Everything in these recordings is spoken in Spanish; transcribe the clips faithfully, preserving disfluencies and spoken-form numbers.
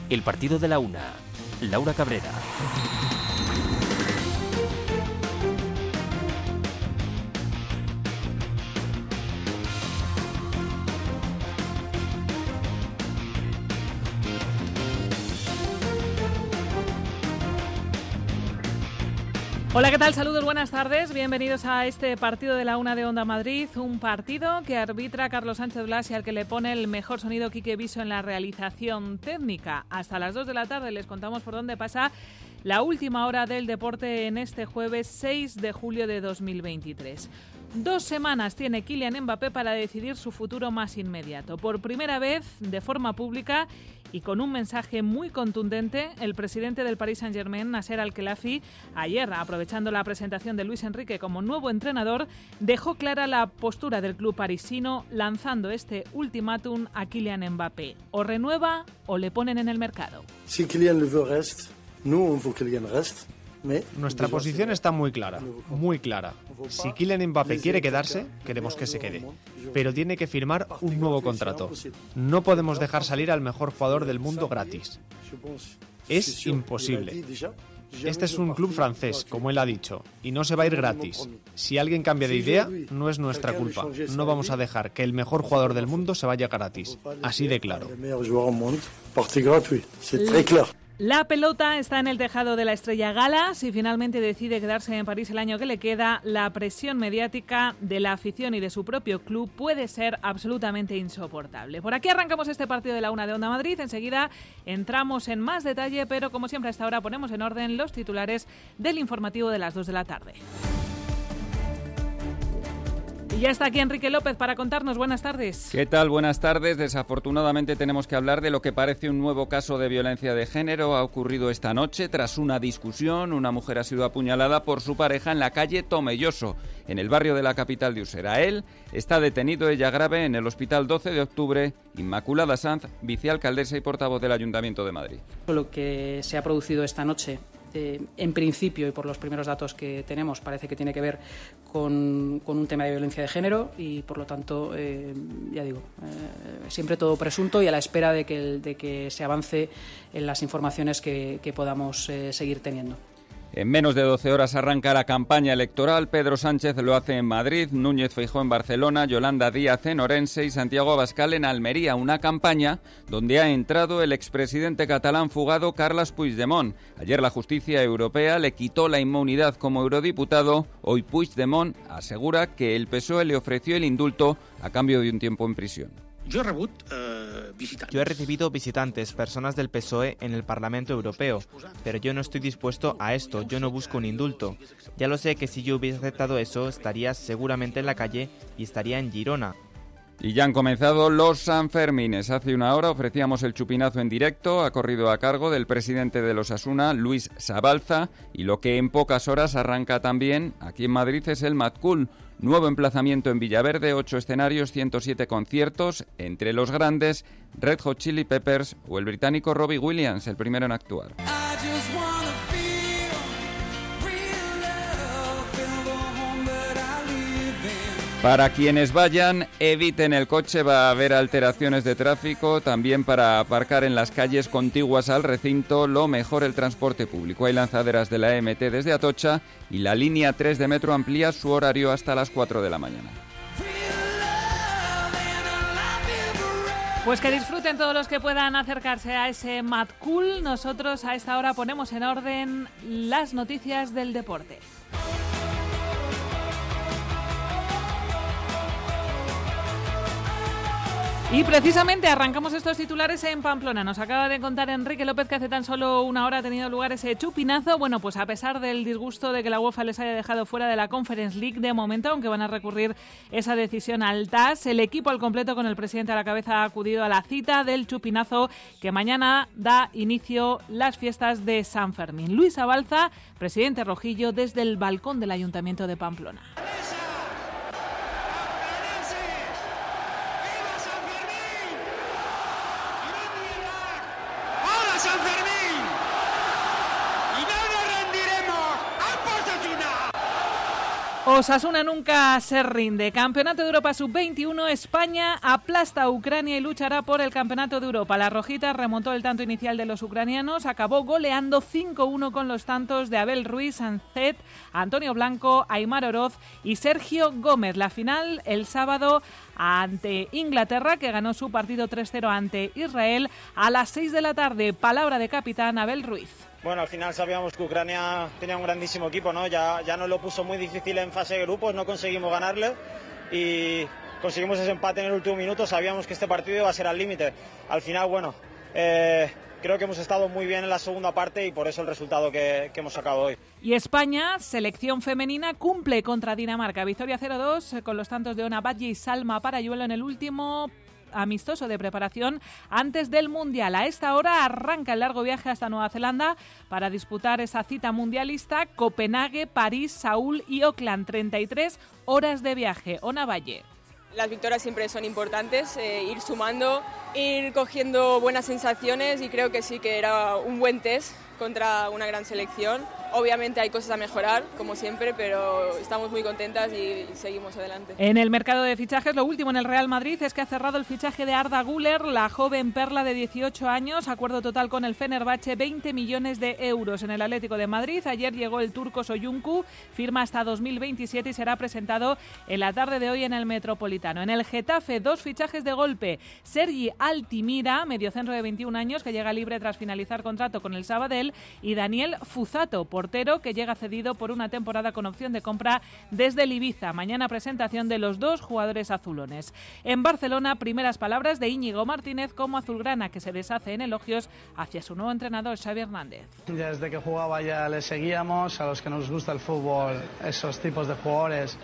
El partido de la una. Laura Cabrera. Hola, ¿qué tal? Saludos, buenas tardes. Bienvenidos a este partido de la una de Onda Madrid. Un partido que arbitra Carlos Sánchez Blas y al que le pone el mejor sonido Quique Viso en la realización técnica. Hasta las dos de la tarde les contamos por dónde pasa la última hora del deporte en este jueves seis de julio de dos mil veintitrés. Dos semanas tiene Kylian Mbappé para decidir su futuro más inmediato. Por primera vez, de forma pública y con un mensaje muy contundente, el presidente del Paris Saint-Germain, Nasser Al-Khelaifi, ayer, aprovechando la presentación de Luis Enrique como nuevo entrenador, dejó clara la postura del club parisino, lanzando este ultimátum a Kylian Mbappé. O renueva o le ponen en el mercado. Si Kylian le veut reste, nous on veut que Kylian reste. Nuestra posición está muy clara, muy clara. Si Kylian Mbappé quiere quedarse, queremos que se quede. Pero tiene que firmar un nuevo contrato. No podemos dejar salir al mejor jugador del mundo gratis. Es imposible. Este es un club francés, como él ha dicho, y no se va a ir gratis. Si alguien cambia de idea, no es nuestra culpa. No vamos a dejar que el mejor jugador del mundo se vaya gratis. Así de claro. La pelota está en el tejado de la estrella Gala. Si finalmente decide quedarse en París el año que le queda, la presión mediática de la afición y de su propio club puede ser absolutamente insoportable. Por aquí arrancamos este partido de la una de Onda Madrid. Enseguida entramos en más detalle, pero como siempre a esta hora ponemos en orden los titulares del informativo de las dos de la tarde. Y ya está aquí Enrique López para contarnos. Buenas tardes. ¿Qué tal? Buenas tardes. Desafortunadamente tenemos que hablar de lo que parece un nuevo caso de violencia de género. Ha ocurrido esta noche tras una discusión. Una mujer ha sido apuñalada por su pareja en la calle Tomelloso, en el barrio de la capital de Usera. Él está detenido, ella grave, en el hospital doce de octubre. Inmaculada Sanz, vicealcaldesa y portavoz del Ayuntamiento de Madrid. Lo que se ha producido esta noche, Eh, en principio y por los primeros datos que tenemos, parece que tiene que ver con, con un tema de violencia de género y por lo tanto, eh, ya digo, eh, siempre todo presunto y a la espera de que, de que se avance en las informaciones que, que podamos eh, seguir teniendo. En menos de doce horas arranca la campaña electoral. Pedro Sánchez lo hace en Madrid, Núñez Feijóo en Barcelona, Yolanda Díaz en Orense y Santiago Abascal en Almería. Una campaña donde ha entrado el expresidente catalán fugado Carles Puigdemont. Ayer la justicia europea le quitó la inmunidad como eurodiputado. Hoy Puigdemont asegura que el P S O E le ofreció el indulto a cambio de un tiempo en prisión. Yo he, rebut, eh, yo he recibido visitantes, personas del P S O E en el Parlamento Europeo, pero yo no estoy dispuesto a esto, yo no busco un indulto. Ya lo sé que si yo hubiese aceptado eso, estaría seguramente en la calle y estaría en Girona. Y ya han comenzado los Sanfermines. Hace una hora ofrecíamos el chupinazo en directo, ha corrido a cargo del presidente de los Osasuna, Luis Sabalza, y lo que en pocas horas arranca también aquí en Madrid es el Mad Cool. Nuevo emplazamiento en Villaverde, ocho escenarios, ciento siete conciertos, entre los grandes Red Hot Chili Peppers o el británico Robbie Williams, el primero en actuar. Para quienes vayan, eviten el coche, va a haber alteraciones de tráfico, también para aparcar en las calles contiguas al recinto, lo mejor el transporte público. Hay lanzaderas de la E M T desde Atocha y la línea tres de metro amplía su horario hasta las cuatro de la mañana. Pues que disfruten todos los que puedan acercarse a ese Mad Cool. Nosotros a esta hora ponemos en orden las noticias del deporte. Y precisamente arrancamos estos titulares en Pamplona. Nos acaba de contar Enrique López que hace tan solo una hora ha tenido lugar ese chupinazo. Bueno, pues a pesar del disgusto de que la UEFA les haya dejado fuera de la Conference League de momento, aunque van a recurrir esa decisión al T A S, el equipo al completo con el presidente a la cabeza ha acudido a la cita del chupinazo que mañana da inicio las fiestas de San Fermín. Luis Sabalza, presidente rojillo, desde el balcón del Ayuntamiento de Pamplona. Osasuna nunca se rinde. Campeonato de Europa sub veintiuno, España aplasta a Ucrania y luchará por el Campeonato de Europa. La Rojita remontó el tanto inicial de los ucranianos, acabó goleando cinco uno con los tantos de Abel Ruiz, Sancet, Antonio Blanco, Aimar Oroz y Sergio Gómez. La final el sábado ante Inglaterra, que ganó su partido tres cero ante Israel a las seis de la tarde. Palabra de capitán Abel Ruiz. Bueno, al final sabíamos que Ucrania tenía un grandísimo equipo, ¿no? Ya, ya nos lo puso muy difícil en fase de grupos, no conseguimos ganarle y conseguimos ese empate en el último minuto. Sabíamos que este partido iba a ser al límite. Al final, bueno, eh, creo que hemos estado muy bien en la segunda parte y por eso el resultado que, que hemos sacado hoy. Y España, selección femenina, cumple contra Dinamarca. Victoria cero dos con los tantos de Ona Batlle y Salma Parayuelo en el último amistoso de preparación antes del Mundial. A esta hora arranca el largo viaje hasta Nueva Zelanda para disputar esa cita mundialista. Copenhague, París, Saúl y Auckland. treinta y tres horas de viaje. Ona Batlle. Las victorias siempre son importantes, eh, ir sumando, ir cogiendo buenas sensaciones y creo que sí que era un buen test contra una gran selección. Obviamente hay cosas a mejorar, como siempre, pero estamos muy contentas y seguimos adelante. En el mercado de fichajes, lo último en el Real Madrid es que ha cerrado el fichaje de Arda Güler, la joven perla de dieciocho años, acuerdo total con el Fenerbahce, veinte millones de euros en el Atlético de Madrid. Ayer llegó el turco Soyuncu, firma hasta dos mil veintisiete y será presentado en la tarde de hoy en el Metropolitano. En el Getafe, dos fichajes de golpe. Sergi Altimira, mediocentro de veintiún años, que llega libre tras finalizar contrato con el Sabadell, y Daniel Fuzato, portero, que llega cedido por una temporada con opción de compra desde el Ibiza. Mañana presentación de los dos jugadores azulones. En Barcelona, primeras palabras de Íñigo Martínez como azulgrana, que se deshace en elogios hacia su nuevo entrenador, Xavi Hernández. Desde que jugaba ya le seguíamos, a los que nos gusta el fútbol, esos tipos de jugadores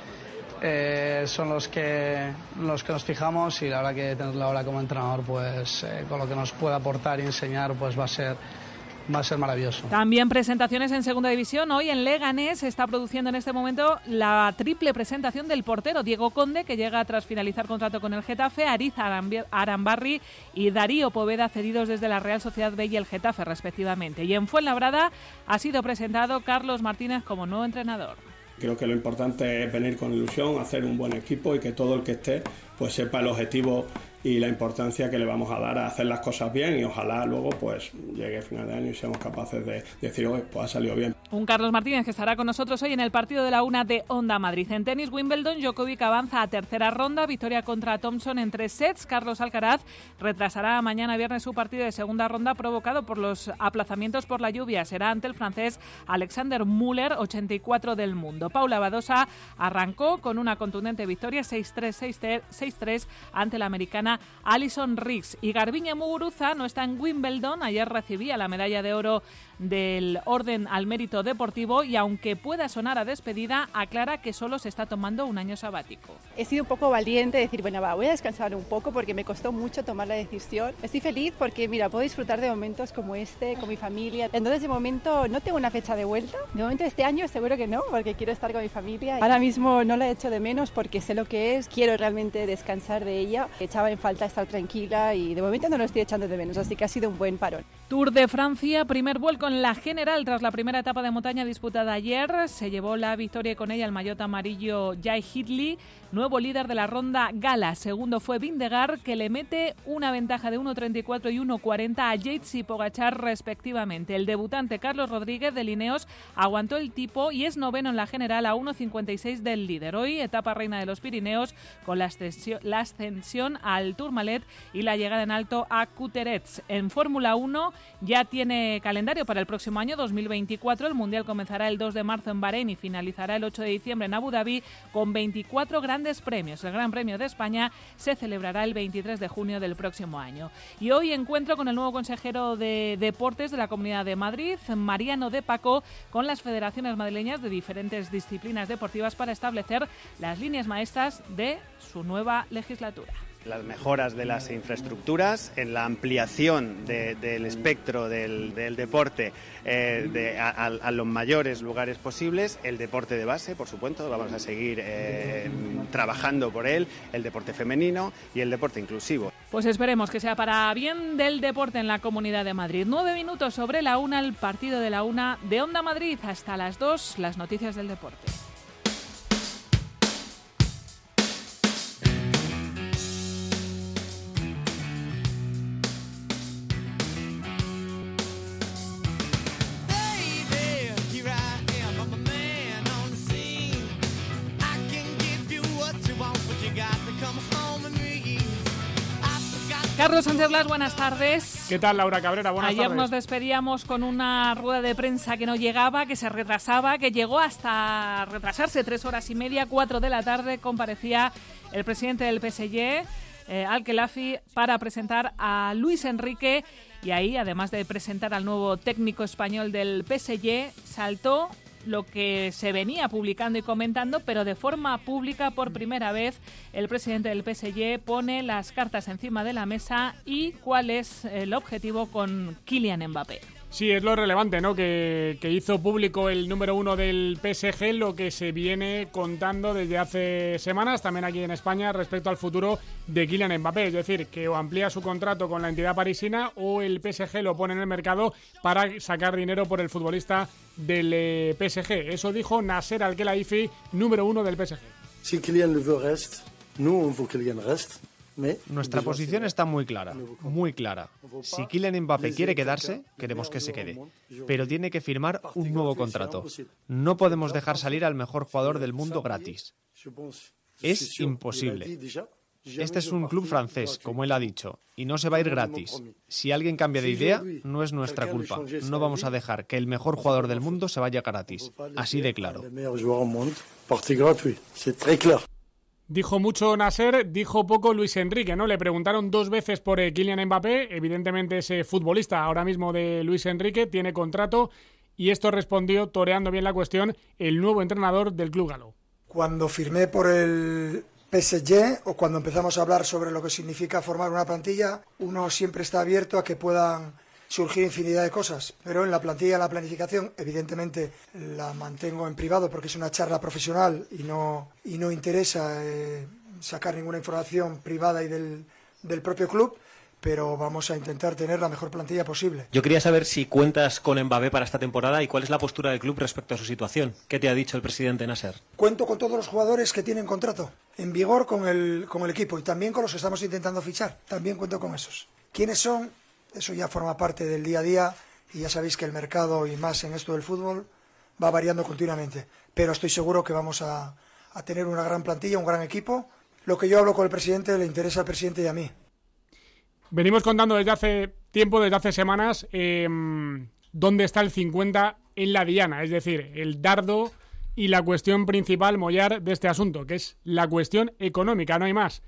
eh, son los que, los que nos fijamos, y la verdad que tenerlo ahora como entrenador, pues eh, con lo que nos puede aportar y enseñar, pues va a ser Va a ser maravilloso. También presentaciones en Segunda División. Hoy en Leganés se está produciendo en este momento la triple presentación del portero Diego Conde, que llega tras finalizar contrato con el Getafe, Ariz Arambarri y Darío Poveda, cedidos desde la Real Sociedad B y el Getafe respectivamente. Y en Fuenlabrada ha sido presentado Carlos Martínez como nuevo entrenador. Creo que lo importante es venir con ilusión, hacer un buen equipo y que todo el que esté pues sepa el objetivo y la importancia que le vamos a dar a hacer las cosas bien, y ojalá luego pues llegue el final de año y seamos capaces de decir, oye, pues ha salido bien. Un Carlos Martínez que estará con nosotros hoy en el partido de la una de Onda Madrid. En tenis, Wimbledon, Djokovic avanza a tercera ronda, victoria contra Thompson en tres sets. Carlos Alcaraz retrasará mañana viernes su partido de segunda ronda provocado por los aplazamientos por la lluvia. Será ante el francés Alexander Müller, ochenta y cuatro del mundo. Paula Badosa arrancó con una contundente victoria seis tres, seis tres ante la americana Alison Riggs. Y Garbiñe Muguruza no está en Wimbledon. Ayer recibía la medalla de oro del Orden al Mérito Deportivo y, aunque pueda sonar a despedida, aclara que solo se está tomando un año sabático. He sido un poco valiente de decir, bueno, va, voy a descansar un poco porque me costó mucho tomar la decisión. Estoy feliz porque, mira, puedo disfrutar de momentos como este con mi familia. Entonces, de momento, no tengo una fecha de vuelta. De momento, este año seguro que no, porque quiero estar con mi familia. Ahora mismo no la echo de menos porque sé lo que es. Quiero realmente descansar de ella. Echaba en falta estar tranquila y de momento no lo estoy echando de menos, así que ha sido un buen parón. Tour de Francia, primer vuelco en la general tras la primera etapa de montaña disputada ayer. Se llevó la victoria y con ella el maillot amarillo Jai Hindley, nuevo líder de la ronda gala. Segundo fue Vingegaard, que le mete una ventaja de uno treinta y cuatro y uno cuarenta a Yates y Pogačar respectivamente. El debutante Carlos Rodríguez de Lineos aguantó el tipo y es noveno en la general a uno cincuenta y seis del líder. Hoy etapa reina de los Pirineos con la ascensión, la ascensión al Tourmalet y la llegada en alto a Couterets. En Fórmula uno ya tiene calendario para el próximo año dos mil veinticuatro. El Mundial comenzará el dos de marzo en Bahrein y finalizará el ocho de diciembre en Abu Dhabi con veinticuatro grandes premios. El Gran Premio de España se celebrará el veintitrés de junio del próximo año. Y hoy encuentro con el nuevo consejero de Deportes de la Comunidad de Madrid, Mariano de Paco, con las federaciones madrileñas de diferentes disciplinas deportivas para establecer las líneas maestras de su nueva legislatura. Las mejoras de las infraestructuras, en la ampliación de, del espectro del, del deporte eh, de, a, a los mayores lugares posibles, el deporte de base, por supuesto, vamos a seguir eh, trabajando por él, el deporte femenino y el deporte inclusivo. Pues esperemos que sea para bien del deporte en la Comunidad de Madrid. Nueve minutos sobre la una, el partido de la una de Onda Madrid. Hasta las dos, las noticias del deporte. Carlos Sánchez Blas, buenas tardes. ¿Qué tal, Laura Cabrera? Buenas Ayer tardes. nos despedíamos con una rueda de prensa que no llegaba, que se retrasaba, que llegó hasta retrasarse tres horas y media, cuatro de la tarde, comparecía el presidente del P S G, eh, Al-Khelaifi, para presentar a Luis Enrique, y ahí, además de presentar al nuevo técnico español del P S G, saltó lo que se venía publicando y comentando, pero de forma pública por primera vez el presidente del P S G pone las cartas encima de la mesa y cuál es el objetivo con Kylian Mbappé. Sí, es lo relevante, ¿no? Que, que hizo público el número uno del P S G, lo que se viene contando desde hace semanas, también aquí en España, respecto al futuro de Kylian Mbappé. Es decir, que o amplía su contrato con la entidad parisina o el P S G lo pone en el mercado para sacar dinero por el futbolista del eh, P S G. Eso dijo Nasser Al-Khelaifi, número uno del P S G. Si Kylian le veut reste, nous on veut Kylian reste. Nuestra posición está muy clara, muy clara. Si Kylian Mbappé quiere quedarse, queremos que se quede. Pero tiene que firmar un nuevo contrato. No podemos dejar salir al mejor jugador del mundo gratis. Es imposible. Este es un club francés, como él ha dicho, y no se va a ir gratis. Si alguien cambia de idea, no es nuestra culpa. No vamos a dejar que el mejor jugador del mundo se vaya gratis. Así de claro. Dijo mucho Nasser, dijo poco Luis Enrique, ¿no? Le preguntaron dos veces por eh, Kylian Mbappé, evidentemente ese futbolista ahora mismo de Luis Enrique, tiene contrato, y esto respondió, toreando bien la cuestión, el nuevo entrenador del club galo. Cuando firmé por el P S G o cuando empezamos a hablar sobre lo que significa formar una plantilla, uno siempre está abierto a que puedan surgir infinidad de cosas, pero en la plantilla, la planificación, evidentemente la mantengo en privado porque es una charla profesional y no, y no interesa eh, sacar ninguna información privada y del, del propio club, pero vamos a intentar tener la mejor plantilla posible. Yo quería saber si cuentas con Mbappé para esta temporada y cuál es la postura del club respecto a su situación. ¿Qué te ha dicho el presidente Nasser? Cuento con todos los jugadores que tienen contrato en vigor con el, con el equipo y también con los que estamos intentando fichar. También cuento con esos. ¿Quiénes son? Eso ya forma parte del día a día y ya sabéis que el mercado, y más en esto del fútbol, va variando continuamente. Pero estoy seguro que vamos a, a tener una gran plantilla, un gran equipo. Lo que yo hablo con el presidente le interesa al presidente y a mí. Venimos contando desde hace tiempo, desde hace semanas, eh, dónde está el cincuenta en la diana, es decir, el dardo y la cuestión principal, Mollar, de este asunto, que es la cuestión económica, no hay más.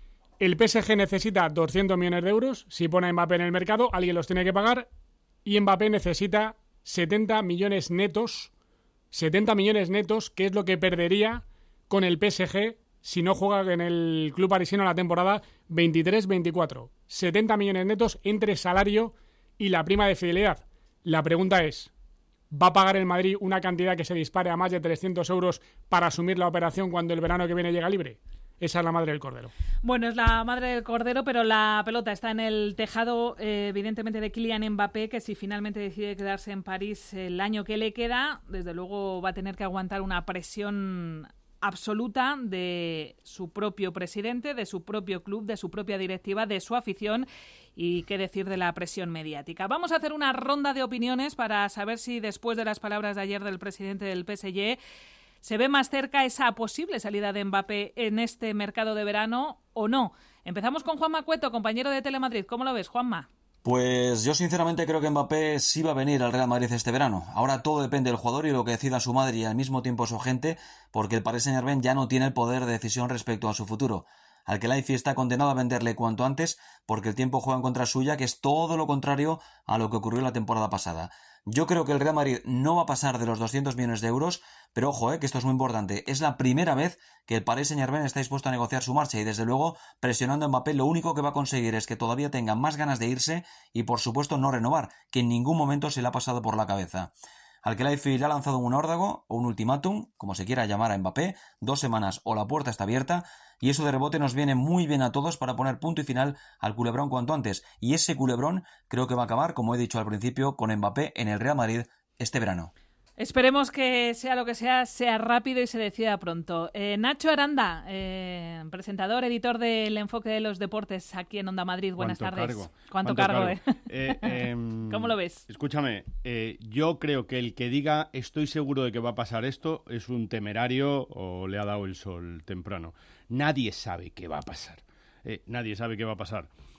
El P S G necesita doscientos millones de euros, si pone a Mbappé en el mercado, alguien los tiene que pagar, y Mbappé necesita setenta millones netos, setenta millones netos, que es lo que perdería con el P S G si no juega en el club parisino la temporada veintitrés veinticuatro. setenta millones netos entre salario y la prima de fidelidad. La pregunta es, ¿va a pagar el Madrid una cantidad que se dispare a más de trescientos euros para asumir la operación cuando el verano que viene llega libre? Esa es la madre del cordero. Bueno, es la madre del cordero, pero la pelota está en el tejado, eh, evidentemente, de Kylian Mbappé, que si finalmente decide quedarse en París el año que le queda, desde luego va a tener que aguantar una presión absoluta de su propio presidente, de su propio club, de su propia directiva, de su afición y qué decir de la presión mediática. Vamos a hacer una ronda de opiniones para saber si después de las palabras de ayer del presidente del P S G se ve más cerca esa posible salida de Mbappé en este mercado de verano o no. Empezamos con Juanma Cueto, compañero de Telemadrid. ¿Cómo lo ves, Juanma? Pues yo sinceramente creo que Mbappé sí va a venir al Real Madrid este verano. Ahora todo depende del jugador y lo que decida su madre y al mismo tiempo su gente, porque el Paris Saint-Germain ya no tiene el poder de decisión respecto a su futuro. Al-Khelaifi está condenado a venderle cuanto antes porque el tiempo juega en contra suya, que es todo lo contrario a lo que ocurrió la temporada pasada. Yo creo que el Real Madrid no va a pasar de los doscientos millones de euros, pero ojo, eh, que esto es muy importante. Es la primera vez que el Paris Saint-Germain está dispuesto a negociar su marcha y desde luego presionando a Mbappé lo único que va a conseguir es que todavía tenga más ganas de irse y por supuesto no renovar, que en ningún momento se le ha pasado por la cabeza. Al-Khelaifi le ha lanzado un órdago o un ultimátum, como se quiera llamar a Mbappé, dos semanas o la puerta está abierta, y eso de rebote nos viene muy bien a todos para poner punto y final al culebrón cuanto antes, y ese culebrón creo que va a acabar, como he dicho al principio, con Mbappé en el Real Madrid este verano. Esperemos que sea lo que sea, sea rápido y se decida pronto. Eh, Nacho Aranda, eh, presentador, editor del Enfoque de los Deportes aquí en Onda Madrid. Buenas ¿Cuánto tardes. Cargo? ¿Cuánto, ¿Cuánto cargo? cargo? Eh? Eh, eh, ¿Cómo lo ves? Escúchame, eh, yo creo que el que diga estoy seguro de que va a pasar esto es un temerario o le ha dado el sol temprano. Nadie sabe qué va a pasar. Eh, nadie sabe qué va a pasar.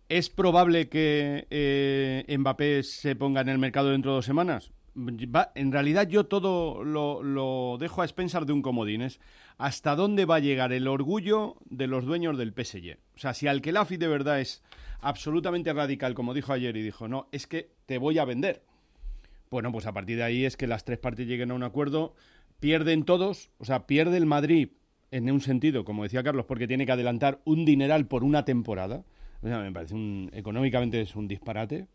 ¿Es probable que eh, Mbappé se ponga en el mercado dentro de dos semanas? Va, en realidad yo todo lo, lo dejo a expensas de un comodín. Es hasta dónde va a llegar el orgullo de los dueños del P S G. O sea, si Al-Khelafi de verdad es absolutamente radical, como dijo ayer, y dijo, no, es que te voy a vender. Bueno, pues a partir de ahí es que las tres partes lleguen a un acuerdo, pierden todos, o sea, pierde el Madrid en un sentido, como decía Carlos, porque tiene que adelantar un dineral por una temporada. O sea, me parece un, económicamente es un disparate.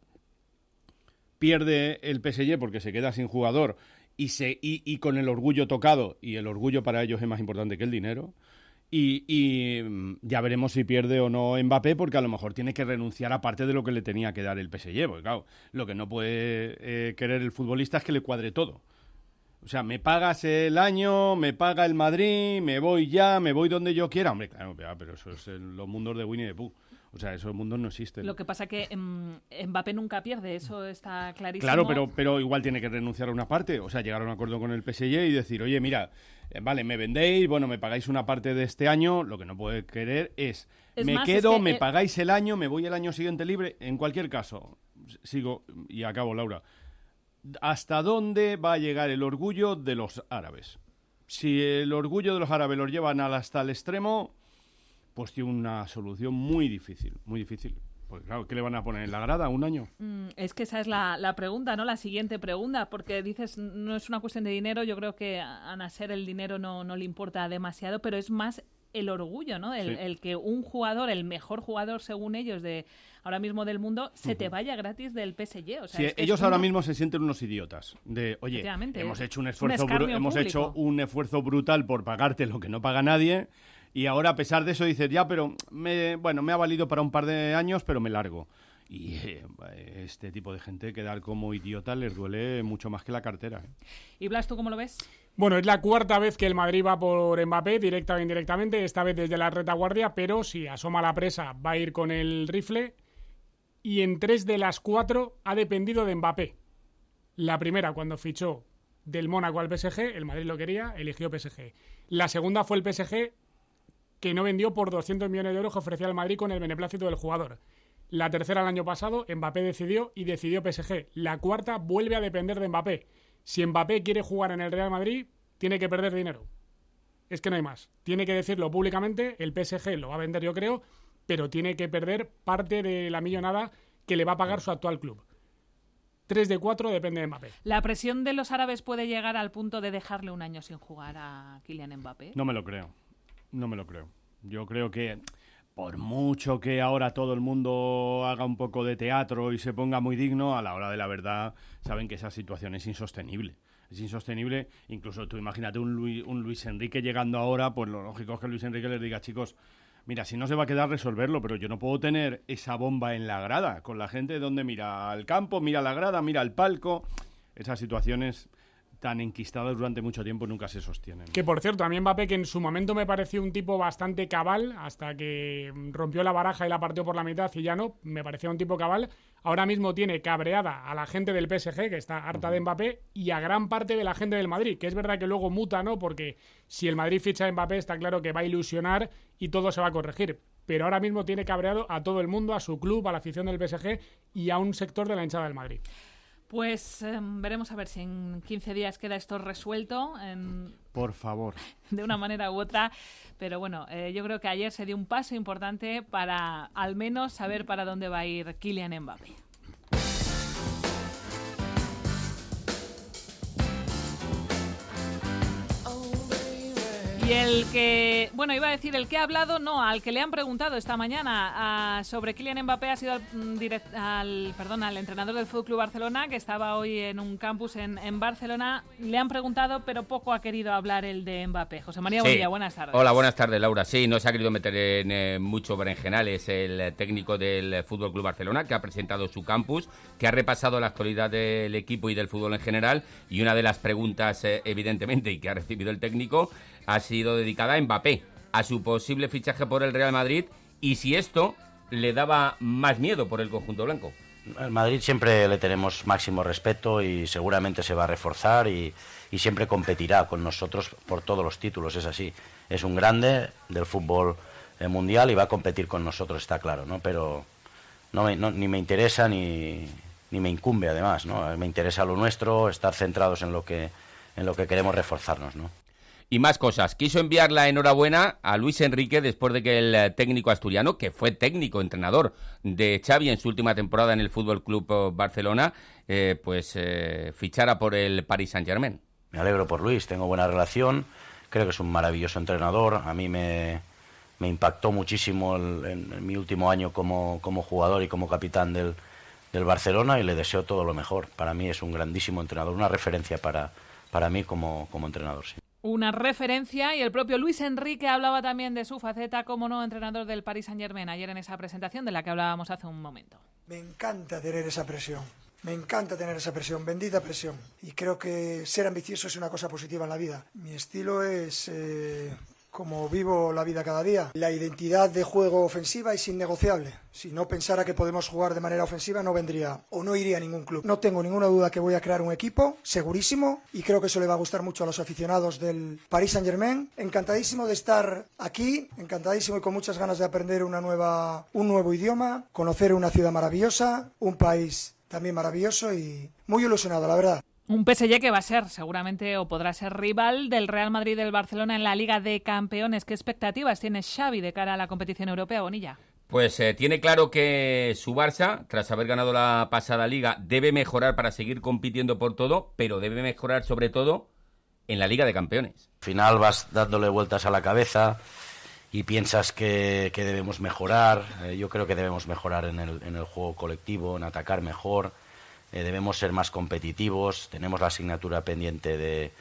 Pierde el P S G porque se queda sin jugador y, se, y, y con el orgullo tocado, y el orgullo para ellos es más importante que el dinero. Y, y ya veremos si pierde o no Mbappé, porque a lo mejor tiene que renunciar a parte de lo que le tenía que dar el P S G, porque claro, lo que no puede eh, querer el futbolista es que le cuadre todo. O sea, me pagas el año, me paga el Madrid, me voy ya, me voy donde yo quiera. Hombre, claro, pero eso es en los mundos de Winnie the Pooh. O sea, esos mundos no existen. Lo que pasa que um, Mbappé nunca pierde, eso está clarísimo. Claro, pero, pero igual tiene que renunciar a una parte. O sea, llegar a un acuerdo con el P S G y decir, oye, mira, eh, vale, me vendéis, bueno, me pagáis una parte de este año. Lo que no puede querer es, es me más, quedo, es que, me eh... pagáis el año, me voy el año siguiente libre. En cualquier caso, sigo y acabo, Laura. ¿Hasta dónde va a llegar el orgullo de los árabes? Si el orgullo de los árabes los llevan hasta el extremo, pues tiene una solución muy difícil, muy difícil. Pues claro, ¿qué le van a poner en la grada un año? Mm, es que esa es la, la pregunta, ¿no? La siguiente pregunta, porque dices, no es una cuestión de dinero, yo creo que a Nasser el dinero no, no le importa demasiado, pero es más el orgullo, ¿no? El, sí. el que un jugador, el mejor jugador según ellos de ahora mismo del mundo, se uh-huh. te vaya gratis del P S G. O sea, sí, es que ellos es ahora uno... mismo se sienten unos idiotas. De, oye, hemos hecho un esfuerzo, un bru- hemos hecho un esfuerzo brutal por pagarte lo que no paga nadie, y ahora a pesar de eso dices, ya, pero me, bueno, me ha valido para un par de años, pero me largo. Y eh, este tipo de gente quedar como idiota les duele mucho más que la cartera. ¿eh? ¿Y Blas, tú cómo lo ves? Bueno, es la cuarta vez que el Madrid va por Mbappé, directa o indirectamente, esta vez desde la retaguardia, pero si asoma la presa va a ir con el rifle, y en tres de las cuatro ha dependido de Mbappé. La primera, cuando fichó del Mónaco al P S G, el Madrid lo quería, eligió P S G. La segunda fue el P S G, que no vendió por doscientos millones de euros que ofrecía el Madrid con el beneplácito del jugador. La tercera el año pasado, Mbappé decidió y decidió P S G. La cuarta vuelve a depender de Mbappé. Si Mbappé quiere jugar en el Real Madrid, tiene que perder dinero. Es que no hay más. Tiene que decirlo públicamente, el P S G lo va a vender yo creo, pero tiene que perder parte de la millonada que le va a pagar su actual club. Tres de cuatro depende de Mbappé. ¿La presión de los árabes puede llegar al punto de dejarle un año sin jugar a Kylian Mbappé? No me lo creo. No me lo creo. Yo creo que por mucho que ahora todo el mundo haga un poco de teatro y se ponga muy digno, a la hora de la verdad saben que esa situación es insostenible. Es insostenible, incluso tú imagínate un Luis, un Luis Enrique llegando ahora, pues lo lógico es que Luis Enrique les diga, chicos, mira, si no se va a quedar resolverlo, pero yo no puedo tener esa bomba en la grada, con la gente donde mira al campo, mira la grada, mira el palco. Esas situaciones tan enquistadas durante mucho tiempo nunca se sostienen. Que por cierto, a mí Mbappé, que en su momento me pareció un tipo bastante cabal, hasta que rompió la baraja y la partió por la mitad y ya no, me parecía un tipo cabal, ahora mismo tiene cabreada a la gente del P S G, que está harta uh-huh. de Mbappé, y a gran parte de la gente del Madrid, que es verdad que luego muta, ¿no? Porque si el Madrid ficha a Mbappé está claro que va a ilusionar y todo se va a corregir. Pero ahora mismo tiene cabreado a todo el mundo, a su club, a la afición del P S G y a un sector de la hinchada del Madrid. Pues eh, veremos a ver si en quince días queda esto resuelto. En... Por favor. De una manera u otra. Pero bueno, eh, yo creo que ayer se dio un paso importante para al menos saber para dónde va a ir Kylian Mbappé. Y el que, bueno, iba a decir el que ha hablado, no, al que le han preguntado esta mañana a, sobre Kylian Mbappé ha sido al, direct, al, perdón, al entrenador del F C Barcelona, que estaba hoy en un campus en, en Barcelona. Le han preguntado, pero poco ha querido hablar el de Mbappé. José María, sí. Buen día, buenas tardes. Hola, buenas tardes, Laura. Sí, no se ha querido meter en eh, mucho berenjenales el técnico del F C Barcelona, que ha presentado su campus, que ha repasado la actualidad del equipo y del fútbol en general, y una de las preguntas, eh, evidentemente, y que ha recibido el técnico, ha sido dedicada a Mbappé, a su posible fichaje por el Real Madrid, y si esto le daba más miedo por el conjunto blanco. Al Madrid siempre le tenemos máximo respeto y seguramente se va a reforzar y, y siempre competirá con nosotros por todos los títulos, es así. Es un grande del fútbol mundial y va a competir con nosotros, está claro, ¿no? Pero no, me, no ni me interesa ni, ni me incumbe, además, ¿no? Me interesa lo nuestro, estar centrados en lo que, en lo que queremos reforzarnos, ¿no? Y más cosas. Quiso enviar la enhorabuena a Luis Enrique después de que el técnico asturiano, que fue técnico, entrenador de Xavi en su última temporada en el Fútbol Club Barcelona, eh, pues eh, fichara por el Paris Saint-Germain. Me alegro por Luis, tengo buena relación, creo que es un maravilloso entrenador. A mí me, me impactó muchísimo el, en, en mi último año como, como jugador y como capitán del, del Barcelona, y le deseo todo lo mejor. Para mí es un grandísimo entrenador, una referencia para, para mí como, como entrenador, sí. Una referencia, y el propio Luis Enrique hablaba también de su faceta como nuevo entrenador del Paris Saint-Germain ayer en esa presentación de la que hablábamos hace un momento. Me encanta tener esa presión, me encanta tener esa presión, bendita presión. Y creo que ser ambicioso es una cosa positiva en la vida. Mi estilo es eh, como vivo la vida cada día. La identidad de juego ofensiva es innegociable. Si no pensara que podemos jugar de manera ofensiva, no vendría o no iría a ningún club. No tengo ninguna duda que voy a crear un equipo, segurísimo, y creo que eso le va a gustar mucho a los aficionados del Paris Saint-Germain. Encantadísimo de estar aquí, encantadísimo y con muchas ganas de aprender una nueva, un nuevo idioma, conocer una ciudad maravillosa, un país también maravilloso y muy ilusionado, la verdad. Un P S G que va a ser seguramente o podrá ser rival del Real Madrid y del Barcelona en la Liga de Campeones. ¿Qué expectativas tiene Xavi de cara a la competición europea, Bonilla? Pues eh, tiene claro que su Barça, tras haber ganado la pasada Liga, debe mejorar para seguir compitiendo por todo, pero debe mejorar sobre todo en la Liga de Campeones. Al final vas dándole vueltas a la cabeza y piensas que, que debemos mejorar. Eh, yo creo que debemos mejorar en el, en el juego colectivo, en atacar mejor. Eh, debemos ser más competitivos. Tenemos la asignatura pendiente de,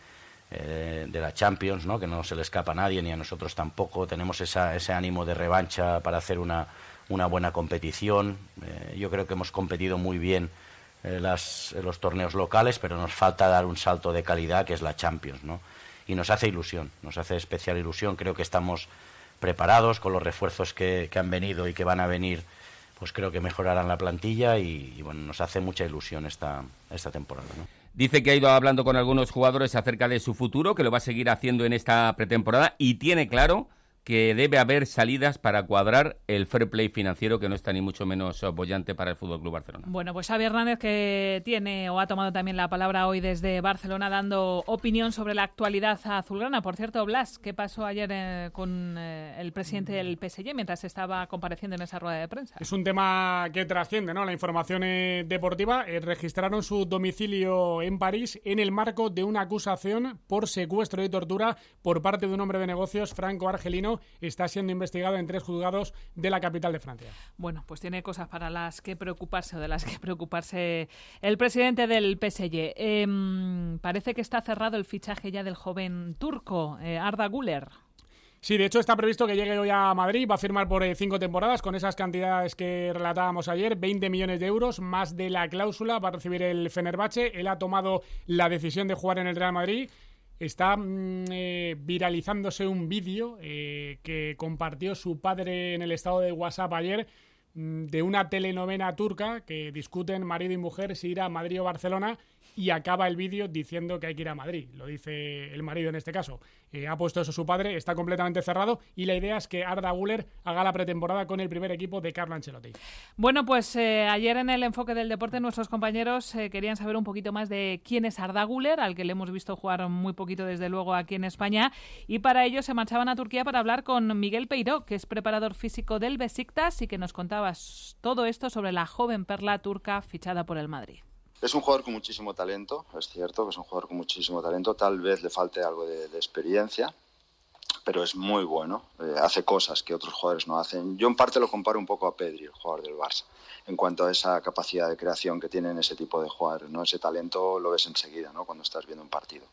eh, de la Champions, ¿no? Que no se le escapa a nadie, ni a nosotros tampoco. Tenemos esa, ese ánimo de revancha para hacer una, una buena competición. Eh, yo creo que hemos competido muy bien eh, las, los torneos locales, pero nos falta dar un salto de calidad, que es la Champions, ¿no? Y nos hace ilusión, nos hace especial ilusión. Creo que estamos preparados con los refuerzos que, que han venido y que van a venir. Pues creo que mejorarán la plantilla y, y bueno, nos hace mucha ilusión esta, esta temporada, ¿no? Dice que ha ido hablando con algunos jugadores acerca de su futuro, que lo va a seguir haciendo en esta pretemporada, y tiene claro que debe haber salidas para cuadrar el fair play financiero, que no está ni mucho menos boyante para el F C Barcelona. Bueno, pues Xavi Hernández, que tiene o ha tomado también la palabra hoy desde Barcelona, dando opinión sobre la actualidad azulgrana. Por cierto, Blas, ¿qué pasó ayer eh, con eh, el presidente del P S G mientras estaba compareciendo en esa rueda de prensa? Es un tema que trasciende, ¿no? La información eh, deportiva. Eh, registraron su domicilio en París en el marco de una acusación por secuestro y tortura por parte de un hombre de negocios franco-argelino. Está siendo investigado en tres juzgados de la capital de Francia. Bueno, pues tiene cosas para las que preocuparse o de las que preocuparse el presidente del P S G. Eh, parece que está cerrado el fichaje ya del joven turco, eh, Arda Güler. Sí, de hecho está previsto que llegue hoy a Madrid, va a firmar por eh, cinco temporadas con esas cantidades que relatábamos ayer, veinte millones de euros, más de la cláusula, va a recibir el Fenerbahce. Él ha tomado la decisión de jugar en el Real Madrid. Está mm, eh, viralizándose un vídeo eh, que compartió su padre en el estado de WhatsApp ayer, mm, de una telenovela turca que discuten marido y mujer si ir a Madrid o Barcelona, y acaba el vídeo diciendo que hay que ir a Madrid. Lo dice el marido en este caso. Eh, ha puesto eso su padre, está completamente cerrado, y la idea es que Arda Güler haga la pretemporada con el primer equipo de Carlo Ancelotti. Bueno, pues eh, ayer en el Enfoque del Deporte nuestros compañeros eh, querían saber un poquito más de quién es Arda Güler, al que le hemos visto jugar muy poquito desde luego aquí en España, y para ello se marchaban a Turquía para hablar con Miguel Peiró, que es preparador físico del Besiktas y que nos contaba todo esto sobre la joven perla turca fichada por el Madrid. Es un jugador con muchísimo talento, es cierto que es un jugador con muchísimo talento, tal vez le falte algo de, de experiencia, pero es muy bueno, eh, hace cosas que otros jugadores no hacen. Yo en parte lo comparo un poco a Pedri, el jugador del Barça, en cuanto a esa capacidad de creación que tienen ese tipo de jugadores, ¿no? Ese talento lo ves enseguida, ¿no? Cuando estás viendo un partido.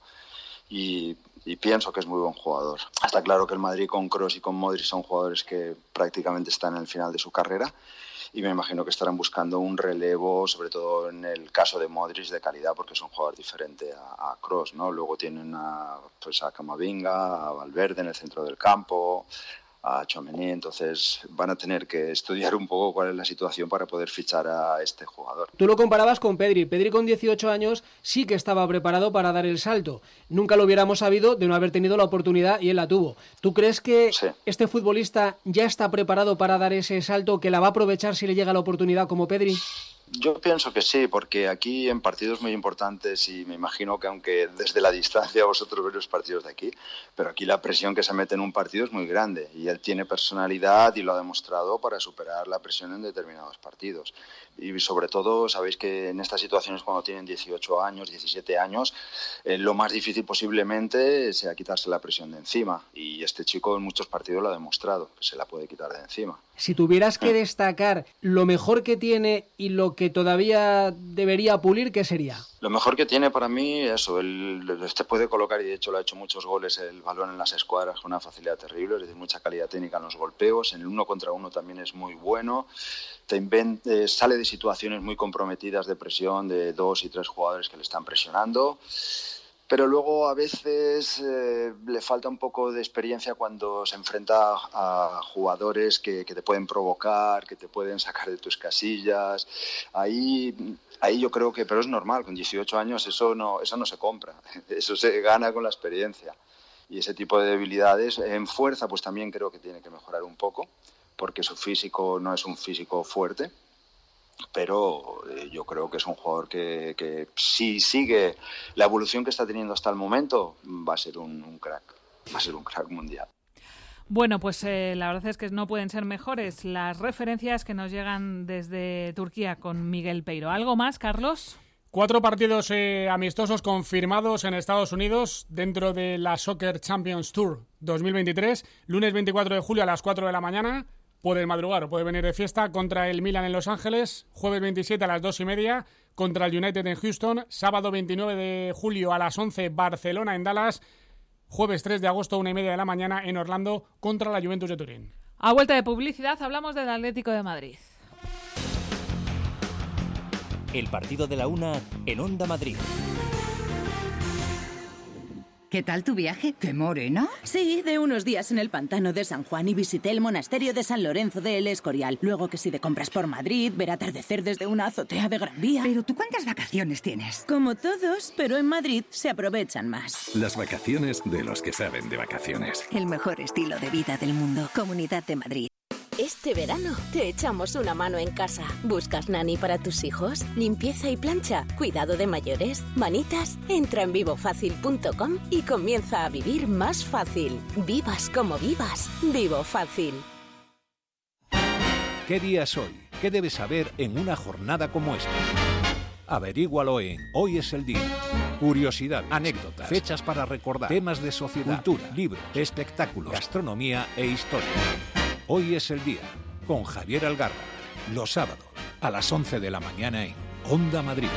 Y, y pienso que es muy buen jugador. Está claro que el Madrid con Kroos y con Modric son jugadores que prácticamente están en el final de su carrera, y me imagino que estarán buscando un relevo, sobre todo en el caso de Modric, de calidad, porque es un jugador diferente a, a Kroos, ¿no? Luego tienen a, pues a Camavinga, a Valverde en el centro del campo, a Tchouaméni, entonces van a tener que estudiar un poco cuál es la situación para poder fichar a este jugador. Tú lo comparabas con Pedri. Pedri con dieciocho años sí que estaba preparado para dar el salto. Nunca lo hubiéramos sabido de no haber tenido la oportunidad y él la tuvo. ¿Tú crees que sí. este futbolista ya está preparado para dar ese salto, que la va a aprovechar si le llega la oportunidad como Pedri? Yo pienso que sí, porque aquí en partidos muy importantes, y me imagino que aunque desde la distancia vosotros veis los partidos de aquí, pero aquí la presión que se mete en un partido es muy grande y él tiene personalidad y lo ha demostrado para superar la presión en determinados partidos. Y sobre todo, sabéis que en estas situaciones cuando tienen dieciocho años, diecisiete años, eh, lo más difícil posiblemente sea quitarse la presión de encima, y este chico en muchos partidos lo ha demostrado, que se la puede quitar de encima. Si tuvieras que destacar lo mejor que tiene y lo que todavía debería pulir, ¿qué sería? Lo mejor que tiene para mí, eso, él te puede colocar, y de hecho lo ha hecho muchos goles, el balón en las escuadras con una facilidad terrible, es decir, mucha calidad técnica en los golpeos, en el uno contra uno también es muy bueno, te inventa, eh, sale de situaciones muy comprometidas de presión de dos y tres jugadores que le están presionando. Pero luego a veces eh, le falta un poco de experiencia cuando se enfrenta a jugadores que, que te pueden provocar, que te pueden sacar de tus casillas. Ahí, ahí yo creo que, pero es normal, con dieciocho años eso no, eso no se compra, eso se gana con la experiencia. Y ese tipo de debilidades, en fuerza pues también creo que tiene que mejorar un poco, porque su físico no es un físico fuerte. Pero eh, yo creo que es un jugador que, que si sigue la evolución que está teniendo hasta el momento, va a ser un, un crack, va a ser un crack mundial. Bueno, pues eh, la verdad es que no pueden ser mejores las referencias que nos llegan desde Turquía con Miguel Peiro. ¿Algo más, Carlos? Cuatro partidos eh, amistosos confirmados en Estados Unidos dentro de la Soccer Champions Tour dos mil veintitrés. Lunes veinticuatro de julio a las cuatro de la mañana. Puede madrugar o puede venir de fiesta contra el Milan en Los Ángeles. Jueves veintisiete a las dos y media contra el United en Houston. Sábado veintinueve de julio a las once Barcelona en Dallas. Jueves tres de agosto una y media de la mañana en Orlando contra la Juventus de Turín. A vuelta de publicidad hablamos del Atlético de Madrid. El partido de la una en Onda Madrid. ¿Qué tal tu viaje? ¿Qué morena? Sí, de unos días en el pantano de San Juan y visité el monasterio de San Lorenzo de El Escorial. Luego que si de compras por Madrid, ver atardecer desde una azotea de Gran Vía. ¿Pero tú cuántas vacaciones tienes? Como todos, pero en Madrid se aprovechan más. Las vacaciones de los que saben de vacaciones. El mejor estilo de vida del mundo. Comunidad de Madrid. Este verano te echamos una mano en casa. ¿Buscas nani para tus hijos? ¿Limpieza y plancha? ¿Cuidado de mayores? ¿Manitas? Entra en vivo fácil punto com y comienza a vivir más fácil. Vivas como vivas. Vivo Fácil. ¿Qué día es hoy? ¿Qué debes saber en una jornada como esta? Averígualo en Hoy es el Día. Curiosidades, anécdotas, fechas para recordar, temas de sociedad, cultura, libros, espectáculos, gastronomía e historia. Hoy es el Día, con Javier Algarra, los sábados a las once de la mañana en Onda Madrid.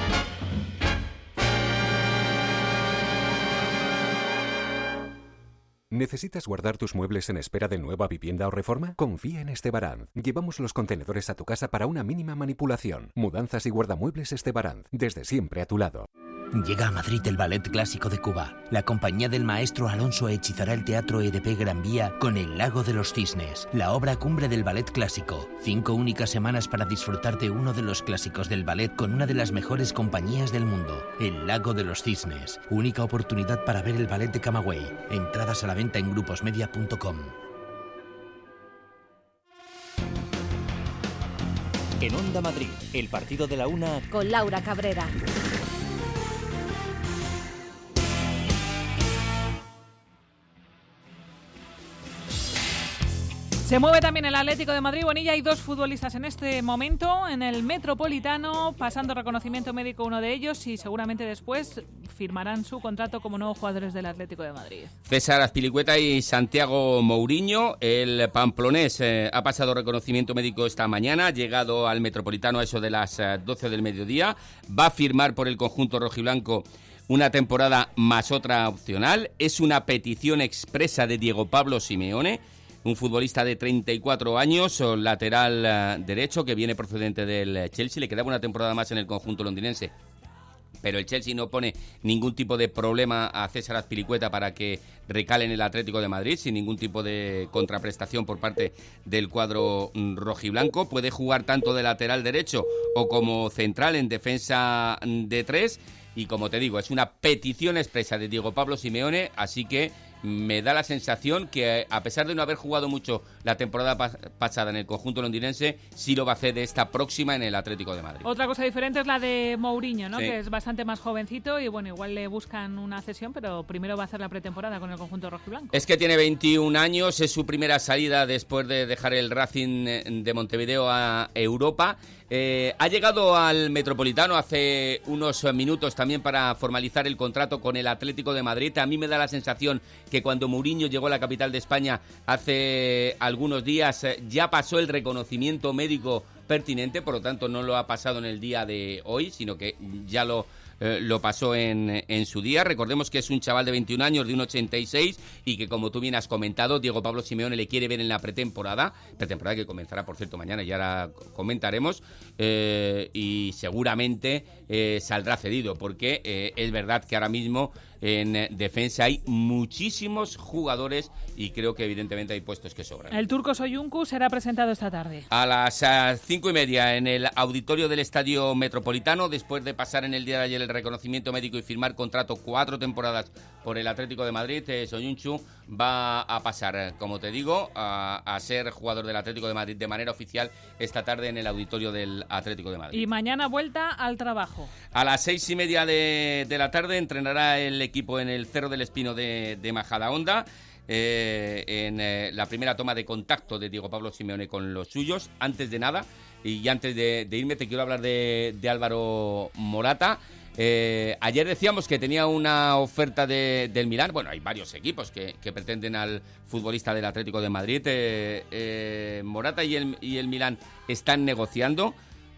¿Necesitas guardar tus muebles en espera de nueva vivienda o reforma? Confía en Estebaranz. Llevamos los contenedores a tu casa para una mínima manipulación. Mudanzas y guardamuebles Estebaranz, desde siempre a tu lado. Llega a Madrid el Ballet Clásico de Cuba. La compañía del maestro Alonso hechizará el Teatro E D P Gran Vía con El Lago de los Cisnes, la obra cumbre del ballet clásico. Cinco únicas semanas para disfrutar de uno de los clásicos del ballet con una de las mejores compañías del mundo, El Lago de los Cisnes. Única oportunidad para ver el ballet de Camagüey. Entradas a la venta en gruposmedia punto com. En Onda Madrid, el partido de la una con Laura Cabrera. Se mueve también el Atlético de Madrid. Bonilla, hay dos futbolistas en este momento en el Metropolitano, pasando reconocimiento médico uno de ellos y seguramente después firmarán su contrato como nuevos jugadores del Atlético de Madrid. César Azpilicueta y Santiago Mourinho. El pamplonés eh, ha pasado reconocimiento médico esta mañana, ha llegado al Metropolitano a eso de las eh, doce del mediodía. Va a firmar por el conjunto rojiblanco una temporada más otra opcional. Es una petición expresa de Diego Pablo Simeone, un futbolista de treinta y cuatro años, lateral uh, derecho, que viene procedente del Chelsea. Le quedaba una temporada más en el conjunto londinense. pero el Chelsea no pone ningún tipo de problema a César Azpilicueta para que recale en el Atlético de Madrid, sin ningún tipo de contraprestación por parte del cuadro rojiblanco. Puede jugar tanto de lateral derecho o como central en defensa de tres, y como te digo, es una petición expresa de Diego Pablo Simeone, así que me da la sensación que, a pesar de no haber jugado mucho la temporada pas- pasada en el conjunto londinense, sí lo va a hacer de esta próxima en el Atlético de Madrid. Otra cosa diferente es la de Mourinho, ¿no? Sí. Que es bastante más jovencito y, bueno, igual le buscan una cesión, pero primero va a hacer la pretemporada con el conjunto rojiblanco. Es que tiene veintiún años, es su primera salida después de dejar el Racing de Montevideo a Europa. Eh, ha llegado al Metropolitano hace unos minutos también para formalizar el contrato con el Atlético de Madrid. A mí me da la sensación que cuando Mourinho llegó a la capital de España hace algunos días eh, ya pasó el reconocimiento médico pertinente, por lo tanto no lo ha pasado en el día de hoy, sino que ya lo Eh, lo pasó en, en su día. Recordemos que es un chaval de veintiún años, de un ochenta y seis, y que, como tú bien has comentado, Diego Pablo Simeone le quiere ver en la pretemporada, pretemporada que comenzará, por cierto, mañana, y ahora comentaremos, eh, y seguramente eh, saldrá cedido, porque eh, es verdad que ahora mismo en defensa hay muchísimos jugadores y creo que evidentemente hay puestos que sobran. El turco Soyuncu será presentado esta tarde. A las uh, cinco y media en el auditorio del Estadio Metropolitano, después de pasar en el día de ayer el reconocimiento médico y firmar contrato cuatro temporadas por el Atlético de Madrid, eh, Soyuncu va a pasar, como te digo, a, a ser jugador del Atlético de Madrid de manera oficial esta tarde en el auditorio del Atlético de Madrid. Y mañana vuelta al trabajo. A las seis y media de, de la tarde entrenará el equipo en el Cerro del Espino de, de Majadahonda, eh, en eh, la primera toma de contacto de Diego Pablo Simeone con los suyos. Antes de nada, y antes de, de irme, te quiero hablar de, de Álvaro Morata. Eh, ayer decíamos que tenía una oferta de, del Milán. Bueno, hay varios equipos que, que pretenden al futbolista del Atlético de Madrid. Eh, eh, Morata y el, y el Milán están negociando.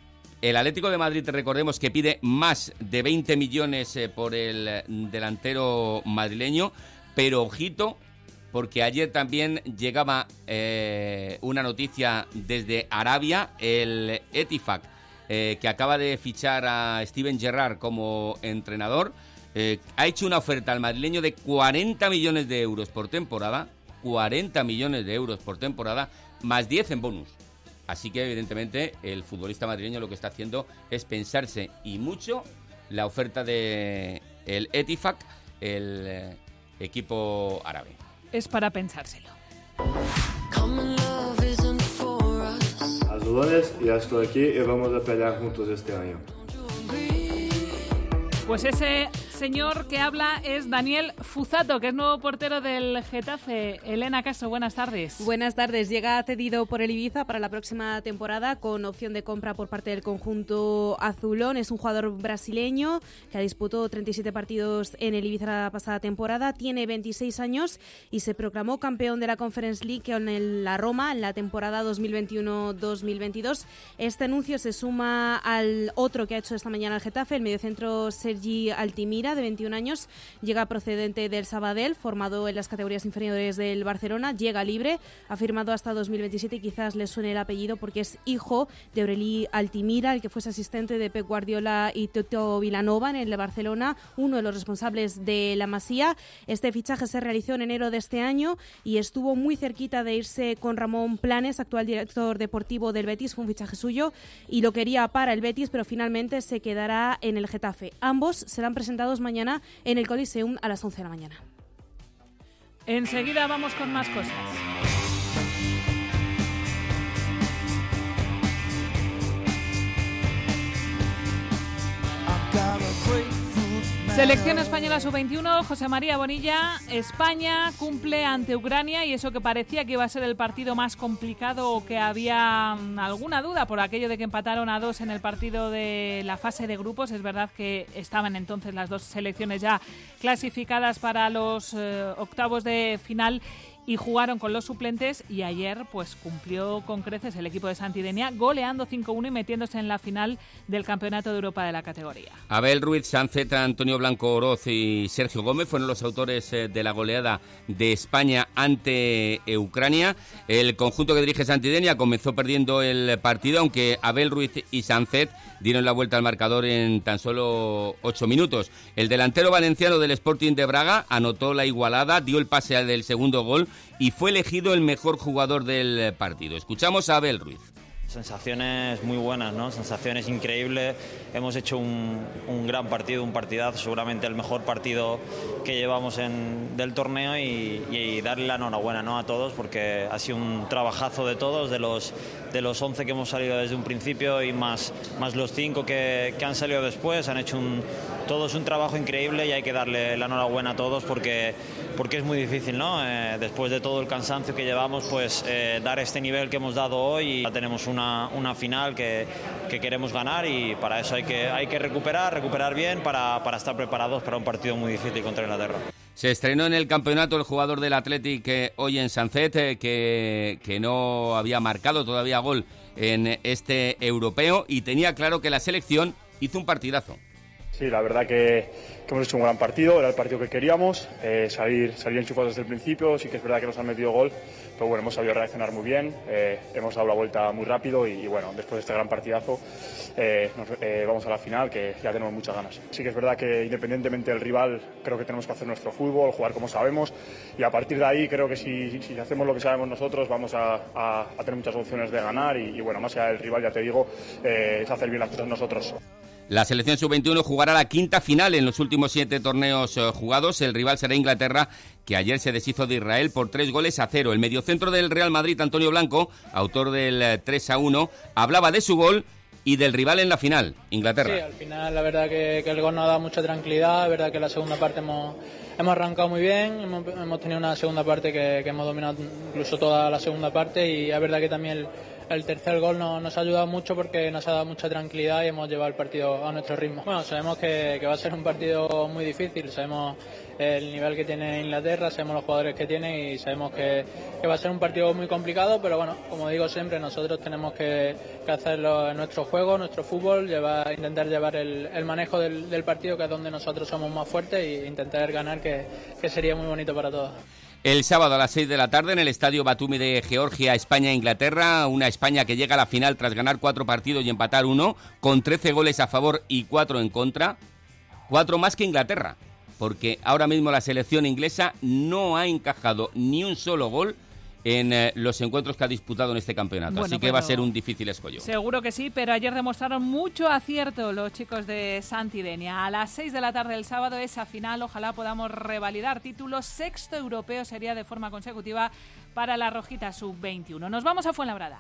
El Atlético de Madrid, recordemos que pide más de veinte millones eh, por el delantero madrileño, pero ojito, porque ayer también llegaba eh, una noticia desde Arabia, el Etihad, eh, que acaba de fichar a Steven Gerrard como entrenador, eh, ha hecho una oferta al madrileño de cuarenta millones de euros por temporada, cuarenta millones de euros por temporada, más diez en bonus. Así que, evidentemente, el futbolista madrileño lo que está haciendo es pensarse, y mucho, la oferta de el Etihad, el eh, equipo árabe. Es para pensárselo. Azulones, ya estoy aquí y vamos a pelear juntos este año. Pues ese señor que habla es Daniel Fuzato, que es nuevo portero del Getafe. Elena Castro, buenas tardes. Buenas tardes. Llega cedido por el Ibiza para la próxima temporada con opción de compra por parte del conjunto azulón. Es un jugador brasileño que ha disputado treinta y siete partidos en el Ibiza la pasada temporada. Tiene veintiséis años y se proclamó campeón de la Conference League con el, la Roma en la temporada dos mil veintiuno dos mil veintidós. Este anuncio se suma al otro que ha hecho esta mañana el Getafe, el mediocentro Sergi Altimira, de veintiún años, llega procedente del Sabadell, formado en las categorías inferiores del Barcelona, llega libre, ha firmado hasta dos mil veintisiete y quizás le suene el apellido porque es hijo de Aureli Altimira, el que fuese asistente de Pep Guardiola y Toto Vilanova en el Barcelona, uno de los responsables de la Masía. Este fichaje se realizó en enero de este año y estuvo muy cerquita de irse con Ramón Planes, actual director deportivo del Betis, fue un fichaje suyo y lo quería para el Betis, pero finalmente se quedará en el Getafe. Ambos serán presentados mañana en el Coliseum a las once de la mañana. Enseguida vamos con más cosas. Selección española sub veintiuno, José María Bonilla. España cumple ante Ucrania y eso que parecía que iba a ser el partido más complicado o que había alguna duda por aquello de que empataron a dos en el partido de la fase de grupos. Es verdad que estaban entonces las dos selecciones ya clasificadas para los eh, octavos de final y jugaron con los suplentes y ayer pues cumplió con creces el equipo de Santidenia, goleando cinco uno y metiéndose en la final del Campeonato de Europa de la categoría. Abel Ruiz Sánchez, Antonio Blanco Oroz y Sergio Gómez fueron los autores de la goleada de España ante Ucrania. El conjunto que dirige Santidenia comenzó perdiendo el partido, aunque Abel Ruiz y Sánchez dieron la vuelta al marcador en tan solo ocho minutos. El delantero valenciano del Sporting de Braga anotó la igualada, dio el pase al del segundo gol y fue elegido el mejor jugador del partido. Escuchamos a Abel Ruiz. Sensaciones muy buenas, ¿no? Sensaciones increíbles. Hemos hecho un, un gran partido, un partidazo, seguramente el mejor partido que llevamos en, del torneo y, y darle la enhorabuena, ¿no?, a todos, porque ha sido un trabajazo de todos, de los, de los once que hemos salido desde un principio y más, más los cinco que, que han salido después. Han hecho un, todos un trabajo increíble y hay que darle la enhorabuena a todos porque, porque es muy difícil, ¿no? Eh, después de todo el cansancio que llevamos, pues eh, dar este nivel que hemos dado hoy, y ya tenemos una una final que, que queremos ganar, y para eso hay que, hay que recuperar, recuperar bien para, para estar preparados para un partido muy difícil contra Inglaterra. Se estrenó en el campeonato el jugador del Athletic eh, hoy en Sancet, eh, que, que no había marcado todavía gol en este europeo y tenía claro que la selección hizo un partidazo. Sí, la verdad que, que hemos hecho un gran partido, era el partido que queríamos, eh, salir, salir enchufados desde el principio. Sí que es verdad que nos han metido gol, pero bueno, hemos sabido reaccionar muy bien, eh, hemos dado la vuelta muy rápido y, y bueno, después de este gran partidazo eh, nos, eh, vamos a la final, que ya tenemos muchas ganas. Sí que es verdad que independientemente del rival, creo que tenemos que hacer nuestro fútbol, jugar como sabemos, y a partir de ahí creo que si, si hacemos lo que sabemos nosotros vamos a, a, a tener muchas opciones de ganar y, y bueno, más allá del rival, ya te digo, eh, es hacer bien las cosas nosotros. La selección sub veintiuno jugará la quinta final en los últimos siete torneos eh, jugados. El rival será Inglaterra, que ayer se deshizo de Israel por tres goles a cero. El mediocentro del Real Madrid, Antonio Blanco, autor del eh, tres a uno, hablaba de su gol y del rival en la final, Inglaterra. Sí, al final la verdad que, que el gol nos ha dado mucha tranquilidad. Es verdad que la segunda parte hemos, hemos arrancado muy bien, hemos, hemos tenido una segunda parte que, que hemos dominado incluso toda la segunda parte, y es verdad que también el, el tercer gol nos, nos ha ayudado mucho porque nos ha dado mucha tranquilidad y hemos llevado el partido a nuestro ritmo. Bueno, sabemos que, que va a ser un partido muy difícil, sabemos el nivel que tiene Inglaterra, sabemos los jugadores que tiene y sabemos que, que va a ser un partido muy complicado, pero bueno, como digo siempre, nosotros tenemos que, que hacerlo en nuestro juego, nuestro fútbol, llevar, intentar llevar el, el manejo del, del partido, que es donde nosotros somos más fuertes, e intentar ganar, que, que sería muy bonito para todos. El sábado a las seis de la tarde en el estadio Batumi de Georgia, España-Inglaterra, una España que llega a la final tras ganar cuatro partidos y empatar uno, con trece goles a favor y cuatro en contra, cuatro más que Inglaterra, porque ahora mismo la selección inglesa no ha encajado ni un solo gol en eh, los encuentros que ha disputado en este campeonato, bueno, así que va a ser un difícil escollo. Seguro que sí, pero ayer demostraron mucho acierto los chicos de Santidenia. A las seis de la tarde del sábado esa final, ojalá podamos revalidar título, sexto europeo sería de forma consecutiva para la Rojita sub veintiuno. Nos vamos a Fuenlabrada.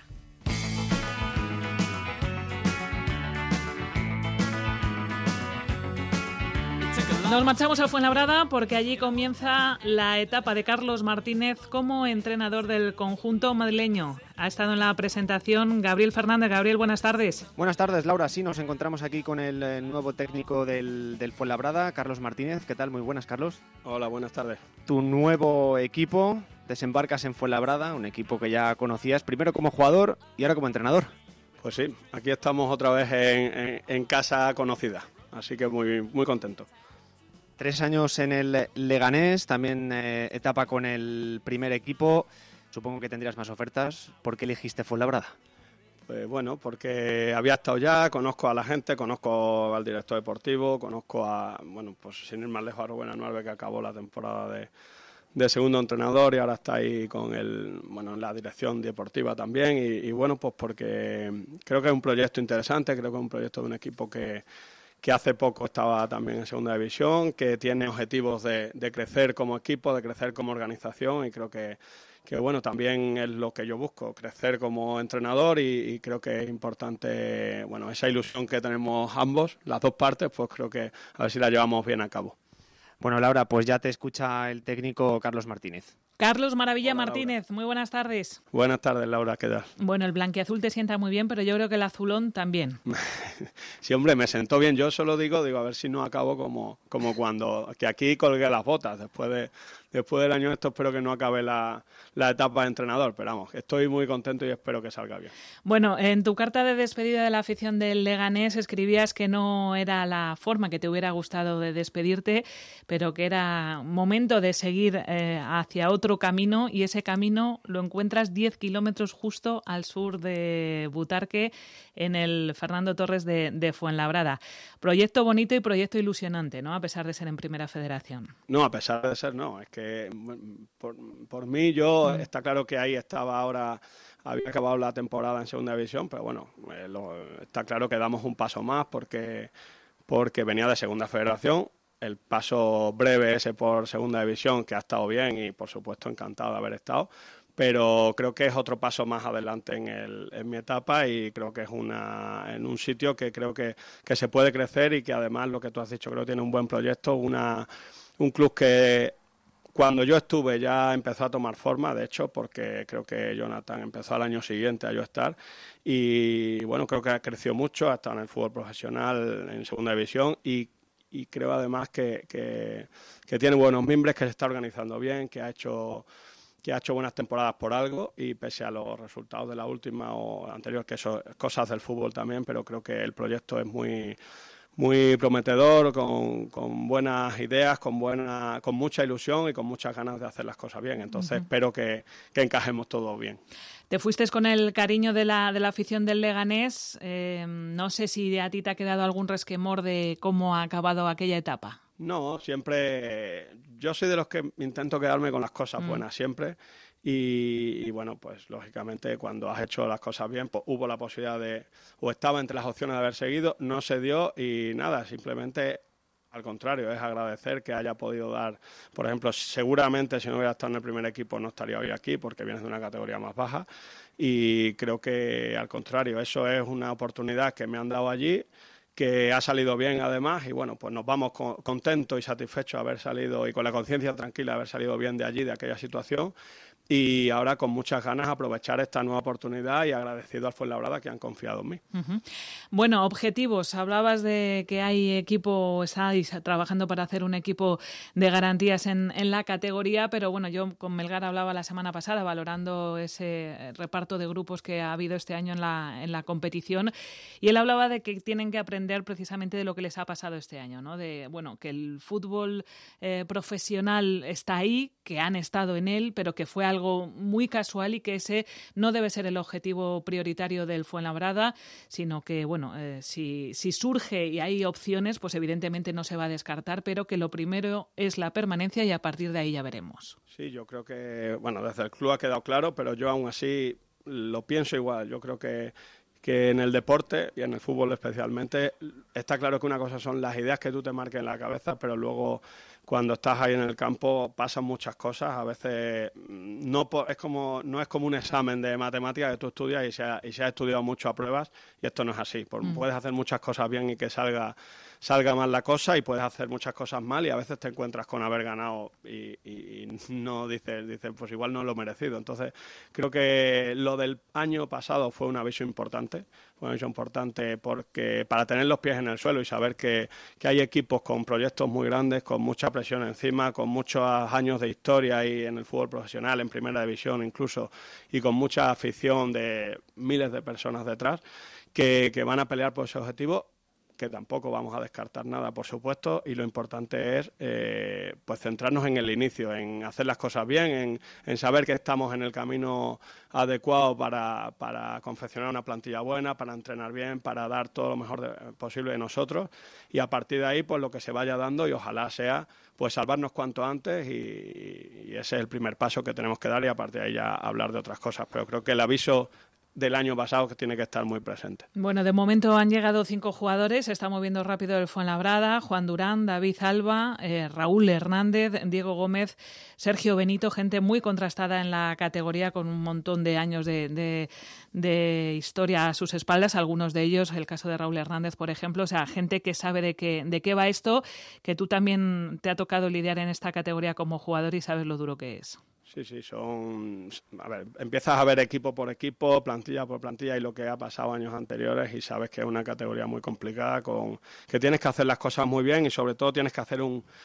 Nos marchamos a Fuenlabrada porque allí comienza la etapa de Carlos Martínez como entrenador del conjunto madrileño. Ha estado en la presentación Gabriel Fernández. Gabriel, buenas tardes. Buenas tardes, Laura. Sí, nos encontramos aquí con el, el nuevo técnico del, del Fuenlabrada, Carlos Martínez. ¿Qué tal? Muy buenas, Carlos. Hola, buenas tardes. Tu nuevo equipo, desembarcas en Fuenlabrada, un equipo que ya conocías, primero como jugador y ahora como entrenador. Pues sí, aquí estamos otra vez en, en, en casa conocida, así que muy, muy contento. Tres años en el Leganés, también eh, etapa con el primer equipo. Supongo que tendrías más ofertas. ¿Por qué elegiste Fuenlabrada? Pues bueno, porque había estado ya, conozco a la gente, conozco al director deportivo, conozco a, bueno, pues sin ir más lejos, a Rubén Anuarbe, que acabó la temporada de, de segundo entrenador y ahora está ahí con el, bueno, en la dirección deportiva también. Y, y bueno, pues porque creo que es un proyecto interesante, creo que es un proyecto de un equipo que que hace poco estaba también en segunda división, que tiene objetivos de, de crecer como equipo, de crecer como organización, y creo que, que bueno, también es lo que yo busco, crecer como entrenador, y, y creo que es importante, bueno, esa ilusión que tenemos ambos, las dos partes, pues creo que a ver si la llevamos bien a cabo. Bueno, Laura, pues ya te escucha el técnico Carlos Martínez. Carlos Maravilla Hola, Martínez, Laura. Muy buenas tardes. Buenas tardes, Laura, ¿qué tal? Bueno, el blanquiazul te sienta muy bien, pero yo creo que el azulón también. Sí, hombre, me sentó bien. Yo solo digo, digo, a ver si no acabo como, como cuando, que aquí colgué las botas después de, después del año esto espero que no acabe la, la etapa de entrenador, pero vamos, estoy muy contento y espero que salga bien. Bueno, en tu carta de despedida de la afición del Leganés escribías que no era la forma que te hubiera gustado de despedirte, pero que era momento de seguir eh, hacia otro camino, y ese camino lo encuentras diez kilómetros justo al sur de Butarque, en el Fernando Torres de, de Fuenlabrada. Proyecto bonito y proyecto ilusionante, ¿no? A pesar de ser en Primera Federación. No, a pesar de ser, no. Es que por, por mí, yo, mm. está claro que ahí estaba ahora, había acabado la temporada en Segunda División, pero bueno, eh, lo, está claro que damos un paso más porque, porque venía de Segunda Federación. El paso breve ese por Segunda División, que ha estado bien y, por supuesto, encantado de haber estado. Pero creo que es otro paso más adelante en, el, en mi etapa, y creo que es una en un sitio que creo que, que se puede crecer, y que además, lo que tú has dicho, creo que tiene un buen proyecto, una, un club que cuando yo estuve ya empezó a tomar forma, de hecho, porque creo que Jonathan empezó al año siguiente a yo estar, y bueno, creo que ha crecido mucho, ha estado en el fútbol profesional en Segunda División, y y creo además que, que, que tiene buenos mimbres, que se está organizando bien, que ha hecho que ha hecho buenas temporadas por algo, y pese a los resultados de la última o anterior, que son cosas del fútbol también, pero creo que el proyecto es muy muy prometedor, con, con buenas ideas, con buena, con mucha ilusión y con muchas ganas de hacer las cosas bien. Entonces uh-huh. espero que, que encajemos todo bien. Te fuiste con el cariño de la, de la afición del Leganés. Eh, no sé si a ti te ha quedado algún resquemor de cómo ha acabado aquella etapa. No, siempre, yo soy de los que intento quedarme con las cosas buenas, mm. siempre, y, y bueno, pues lógicamente cuando has hecho las cosas bien, pues hubo la posibilidad de, o estaba entre las opciones de haber seguido, no se dio, y nada, simplemente al contrario, es agradecer que haya podido dar, por ejemplo, seguramente si no hubiera estado en el primer equipo no estaría hoy aquí, porque vienes de una categoría más baja, y creo que al contrario, eso es una oportunidad que me han dado allí, que ha salido bien además, y bueno, pues nos vamos con, contentos y satisfechos de haber salido, y con la conciencia tranquila de haber salido bien de allí, de aquella situación, y ahora con muchas ganas aprovechar esta nueva oportunidad, y agradecido al Fuenlabrada que han confiado en mí. Uh-huh. Bueno, objetivos. Hablabas de que hay equipo, estáis trabajando para hacer un equipo de garantías en, en la categoría, pero bueno, yo con Melgar hablaba la semana pasada valorando ese reparto de grupos que ha habido este año en la, en la competición, y él hablaba de que tienen que aprender precisamente de lo que les ha pasado este año, ¿no? De, bueno, que el fútbol eh, profesional está ahí, que han estado en él, pero que fue algo muy casual, y que ese no debe ser el objetivo prioritario del Fuenlabrada, sino que, bueno, eh, si, si surge y hay opciones, pues evidentemente no se va a descartar, pero que lo primero es la permanencia, y a partir de ahí ya veremos. Sí, yo creo que, bueno, desde el club ha quedado claro, pero yo aún así lo pienso igual. Yo creo que que en el deporte y en el fútbol especialmente está claro que una cosa son las ideas que tú te marques en la cabeza, pero luego cuando estás ahí en el campo pasan muchas cosas. A veces no es como no es como un examen de matemáticas que tú estudias y se ha, y se ha estudiado mucho a pruebas, y esto no es así. Por, mm. Puedes hacer muchas cosas bien y que salga salga mal la cosa, y puedes hacer muchas cosas mal, y a veces te encuentras con haber ganado y, y, y no dices, dices, pues igual no lo he merecido. Entonces creo que lo del año pasado fue un aviso importante, fue un aviso importante porque para tener los pies en el suelo y saber que, que hay equipos con proyectos muy grandes, con mucha presión encima, con muchos años de historia y en el fútbol profesional, en Primera División incluso, y con mucha afición de miles de personas detrás que, que van a pelear por ese objetivo, que tampoco vamos a descartar nada, por supuesto, y lo importante es eh, pues centrarnos en el inicio, en hacer las cosas bien, en, en saber que estamos en el camino adecuado para, para confeccionar una plantilla buena, para entrenar bien, para dar todo lo mejor de, posible de nosotros, y a partir de ahí pues lo que se vaya dando, y ojalá sea pues salvarnos cuanto antes, y, y ese es el primer paso que tenemos que dar, y a partir de ahí ya hablar de otras cosas. Pero creo que el aviso del año pasado que tiene que estar muy presente. Bueno, de momento han llegado cinco jugadores, se está moviendo rápido el Fuenlabrada: Juan Durán, David Alba, eh, Raúl Hernández, Diego Gómez, Sergio Benito, gente muy contrastada en la categoría, con un montón de años de, de, de historia a sus espaldas, algunos de ellos, el caso de Raúl Hernández, por ejemplo, o sea, gente que sabe de qué, de qué va esto, que tú también te ha tocado lidiar en esta categoría como jugador y sabes lo duro que es. Sí, sí, son... A ver, empiezas a ver equipo por equipo, plantilla por plantilla, y lo que ha pasado años anteriores, y sabes que es una categoría muy complicada, con que tienes que hacer las cosas muy bien, y sobre todo tienes que hacer un,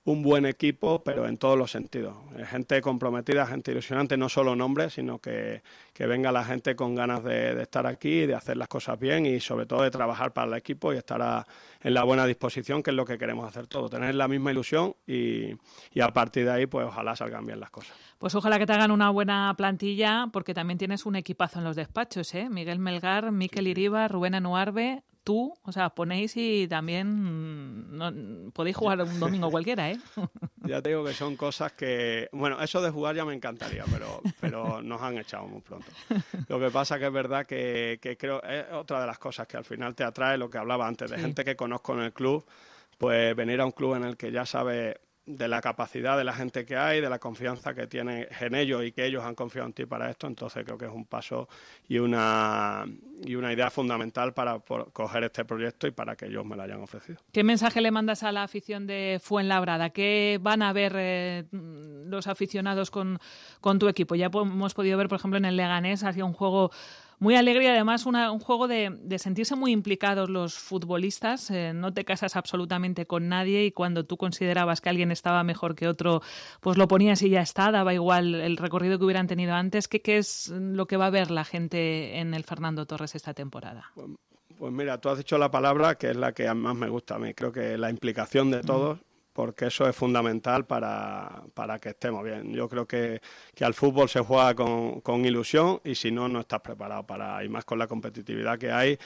un buen equipo, pero en todos los sentidos. Gente comprometida, gente ilusionante, no solo nombres, sino que, que venga la gente con ganas de, de estar aquí, de hacer las cosas bien y sobre todo de trabajar para el equipo y estar a, en la buena disposición, que es lo que queremos hacer todos, tener la misma ilusión y, y a partir de ahí pues ojalá salgan bien las cosas. Pues ojalá que te hagan una buena plantilla, porque también tienes un equipazo en los despachos, ¿eh? Miguel Melgar, Mikel Iribar, Rubén Anuarbe, tú, o sea, ponéis y también no, podéis jugar un domingo cualquiera, ¿eh? Ya te digo que son cosas que... Bueno, eso de jugar ya me encantaría, pero, pero nos han echado muy pronto. Lo que pasa que es verdad que, que creo... Es otra de las cosas que al final te atrae, lo que hablaba antes, de sí. gente que conozco en el club, pues venir a un club en el que ya sabe de la capacidad de la gente que hay, de la confianza que tienen en ellos y que ellos han confiado en ti para esto, entonces creo que es un paso y una y una idea fundamental para coger este proyecto y para que ellos me lo hayan ofrecido. ¿Qué mensaje le mandas a la afición de Fuenlabrada? ¿Qué van a ver eh, los aficionados con, con tu equipo? Ya hemos podido ver, por ejemplo, en el Leganés, ha sido un juego muy alegre y además una, un juego de, de sentirse muy implicados los futbolistas. Eh, no te casas absolutamente con nadie y cuando tú considerabas que alguien estaba mejor que otro, pues lo ponías y ya está, daba igual el recorrido que hubieran tenido antes. ¿Qué, qué es lo que va a ver la gente en el Fernando Torres esta temporada? Pues, pues mira, tú has dicho la palabra que es la que más me gusta a mí. Creo que la implicación de todos, porque eso es fundamental para, para que estemos bien. Yo creo que, que al fútbol se juega con, con ilusión y si no, no estás preparado para, y más con la competitividad que hay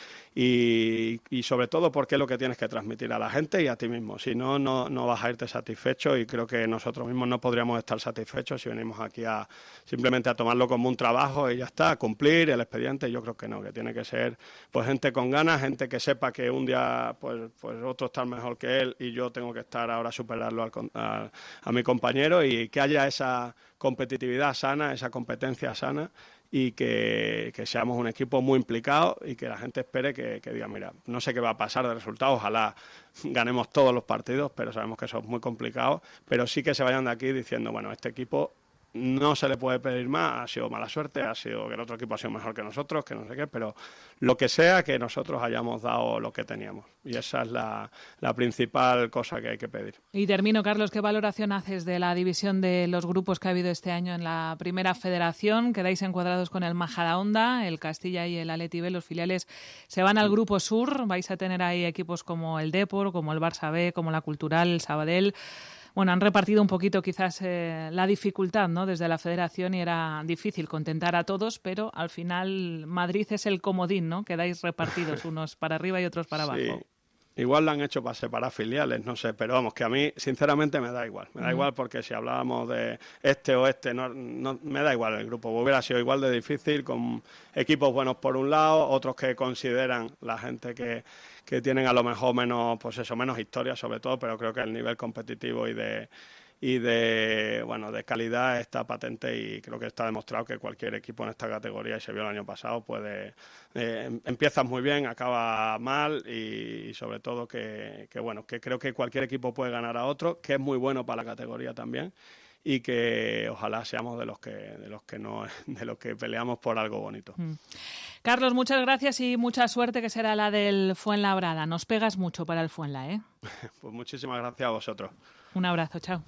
y, y sobre todo porque es lo que tienes que transmitir a la gente y a ti mismo. Si no, no, no vas a irte satisfecho y creo que nosotros mismos no podríamos estar satisfechos si venimos aquí a simplemente a tomarlo como un trabajo y ya está, a cumplir el expediente. Yo creo que no, que tiene que ser pues gente con ganas, gente que sepa que un día pues, pues otro está mejor que él y yo tengo que estar ahora superarlo al, a, a mi compañero y que haya esa competitividad sana, esa competencia sana y que, que seamos un equipo muy implicado y que la gente espere que, que diga, mira, no sé qué va a pasar de resultados, ojalá ganemos todos los partidos, pero sabemos que eso es muy complicado, pero sí que se vayan de aquí diciendo, bueno, este equipo no se le puede pedir más, ha sido mala suerte, ha sido que el otro equipo ha sido mejor que nosotros, que no sé qué, pero lo que sea, que nosotros hayamos dado lo que teníamos. Y esa es la, la principal cosa que hay que pedir. Y termino, Carlos, ¿qué valoración haces de la división de los grupos que ha habido este año en la Primera Federación? Quedáis encuadrados con el Majadahonda, el Castilla y el Athletic B, los filiales se van al Grupo Sur, vais a tener ahí equipos como el Depor, como el Barça B, como la Cultural, el Sabadell. Bueno, han repartido un poquito quizás eh, la dificultad, ¿no? Desde la federación y era difícil contentar a todos, pero al final Madrid es el comodín, ¿no? Quedáis repartidos unos para arriba y otros para abajo. Sí. Igual lo han hecho para separar filiales, no sé, pero vamos, que a mí sinceramente me da igual. Me da uh-huh. igual porque si hablábamos de este o este, no, no, me da igual el grupo. Hubiera sido igual de difícil con equipos buenos por un lado, otros que consideran la gente que, que tienen a lo mejor menos, pues eso, menos historia sobre todo, pero creo que el nivel competitivo y de y de bueno de calidad está patente y creo que está demostrado que cualquier equipo en esta categoría, y se vio el año pasado, puede eh, empiezas muy bien, acaba mal y, y sobre todo que, que bueno que creo que cualquier equipo puede ganar a otro, que es muy bueno para la categoría también y que ojalá seamos de los que de los que no de los que peleamos por algo bonito. Mm. Carlos, muchas gracias y mucha suerte, que será la del Fuenlabrada. Nos pegas mucho para el Fuenla, ¿eh? Pues muchísimas gracias a vosotros. Un abrazo, chao.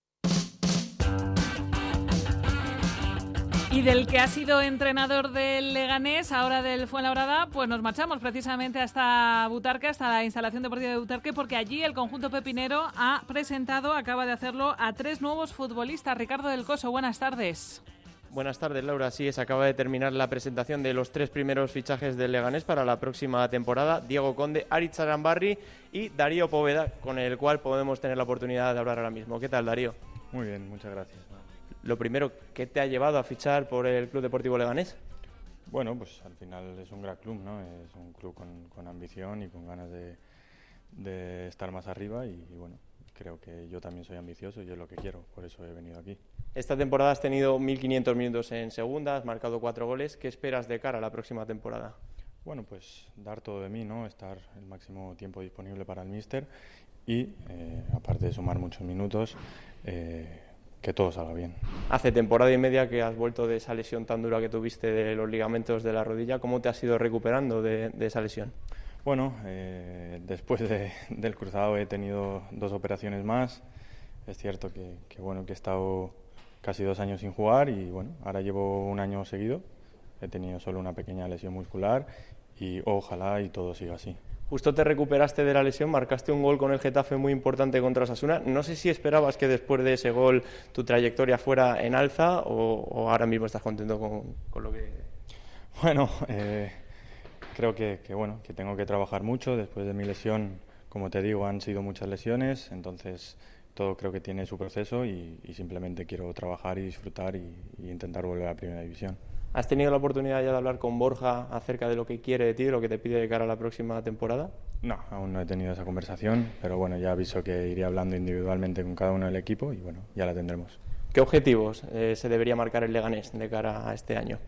Y del que ha sido entrenador del Leganés, ahora del Fuenlabrada, pues nos marchamos precisamente hasta Butarque, hasta la instalación deportiva de Butarque, porque allí el conjunto pepinero ha presentado, acaba de hacerlo, a tres nuevos futbolistas. Ricardo del Coso, buenas tardes. Buenas tardes, Laura. Sí, se acaba de terminar la presentación de los tres primeros fichajes del Leganés para la próxima temporada. Diego Conde, Aritz Arambarri y Darío Poveda, con el cual podemos tener la oportunidad de hablar ahora mismo. ¿Qué tal, Darío? Muy bien, muchas gracias. Lo primero, ¿qué te ha llevado a fichar por el Club Deportivo Leganés? Bueno, pues al final es un gran club, ¿no? Es un club con, con ambición y con ganas de, de estar más arriba y, y bueno, creo que yo también soy ambicioso y es lo que quiero, por eso he venido aquí. Esta temporada has tenido mil quinientos minutos en segunda, has marcado cuatro goles. ¿Qué esperas de cara a la próxima temporada? Bueno, pues dar todo de mí, ¿no? Estar el máximo tiempo disponible para el míster y, eh, aparte de sumar muchos minutos, eh, que todo salga bien. Hace temporada y media que has vuelto de esa lesión tan dura que tuviste de los ligamentos de la rodilla. ¿Cómo te has ido recuperando de, de esa lesión? Bueno, eh, después de, del cruzado he tenido dos operaciones más. Es cierto que, que, bueno, que he estado casi dos años sin jugar y bueno, ahora llevo un año seguido. He tenido solo una pequeña lesión muscular y ojalá y todo siga así. Justo te recuperaste de la lesión, marcaste un gol con el Getafe muy importante contra Osasuna. No sé si esperabas que después de ese gol tu trayectoria fuera en alza o, o ahora mismo estás contento con, con lo que... Bueno, eh, creo que, que, bueno, que tengo que trabajar mucho. Después de mi lesión, como te digo, han sido muchas lesiones, entonces todo creo que tiene su proceso y, y simplemente quiero trabajar y disfrutar y, y intentar volver a la Primera División. ¿Has tenido la oportunidad ya de hablar con Borja acerca de lo que quiere de ti, de lo que te pide de cara a la próxima temporada? No, aún no he tenido esa conversación, pero bueno, ya aviso que iré hablando individualmente con cada uno del equipo y bueno, ya la tendremos. ¿Qué objetivos eh, se debería marcar el Leganés de cara a este año?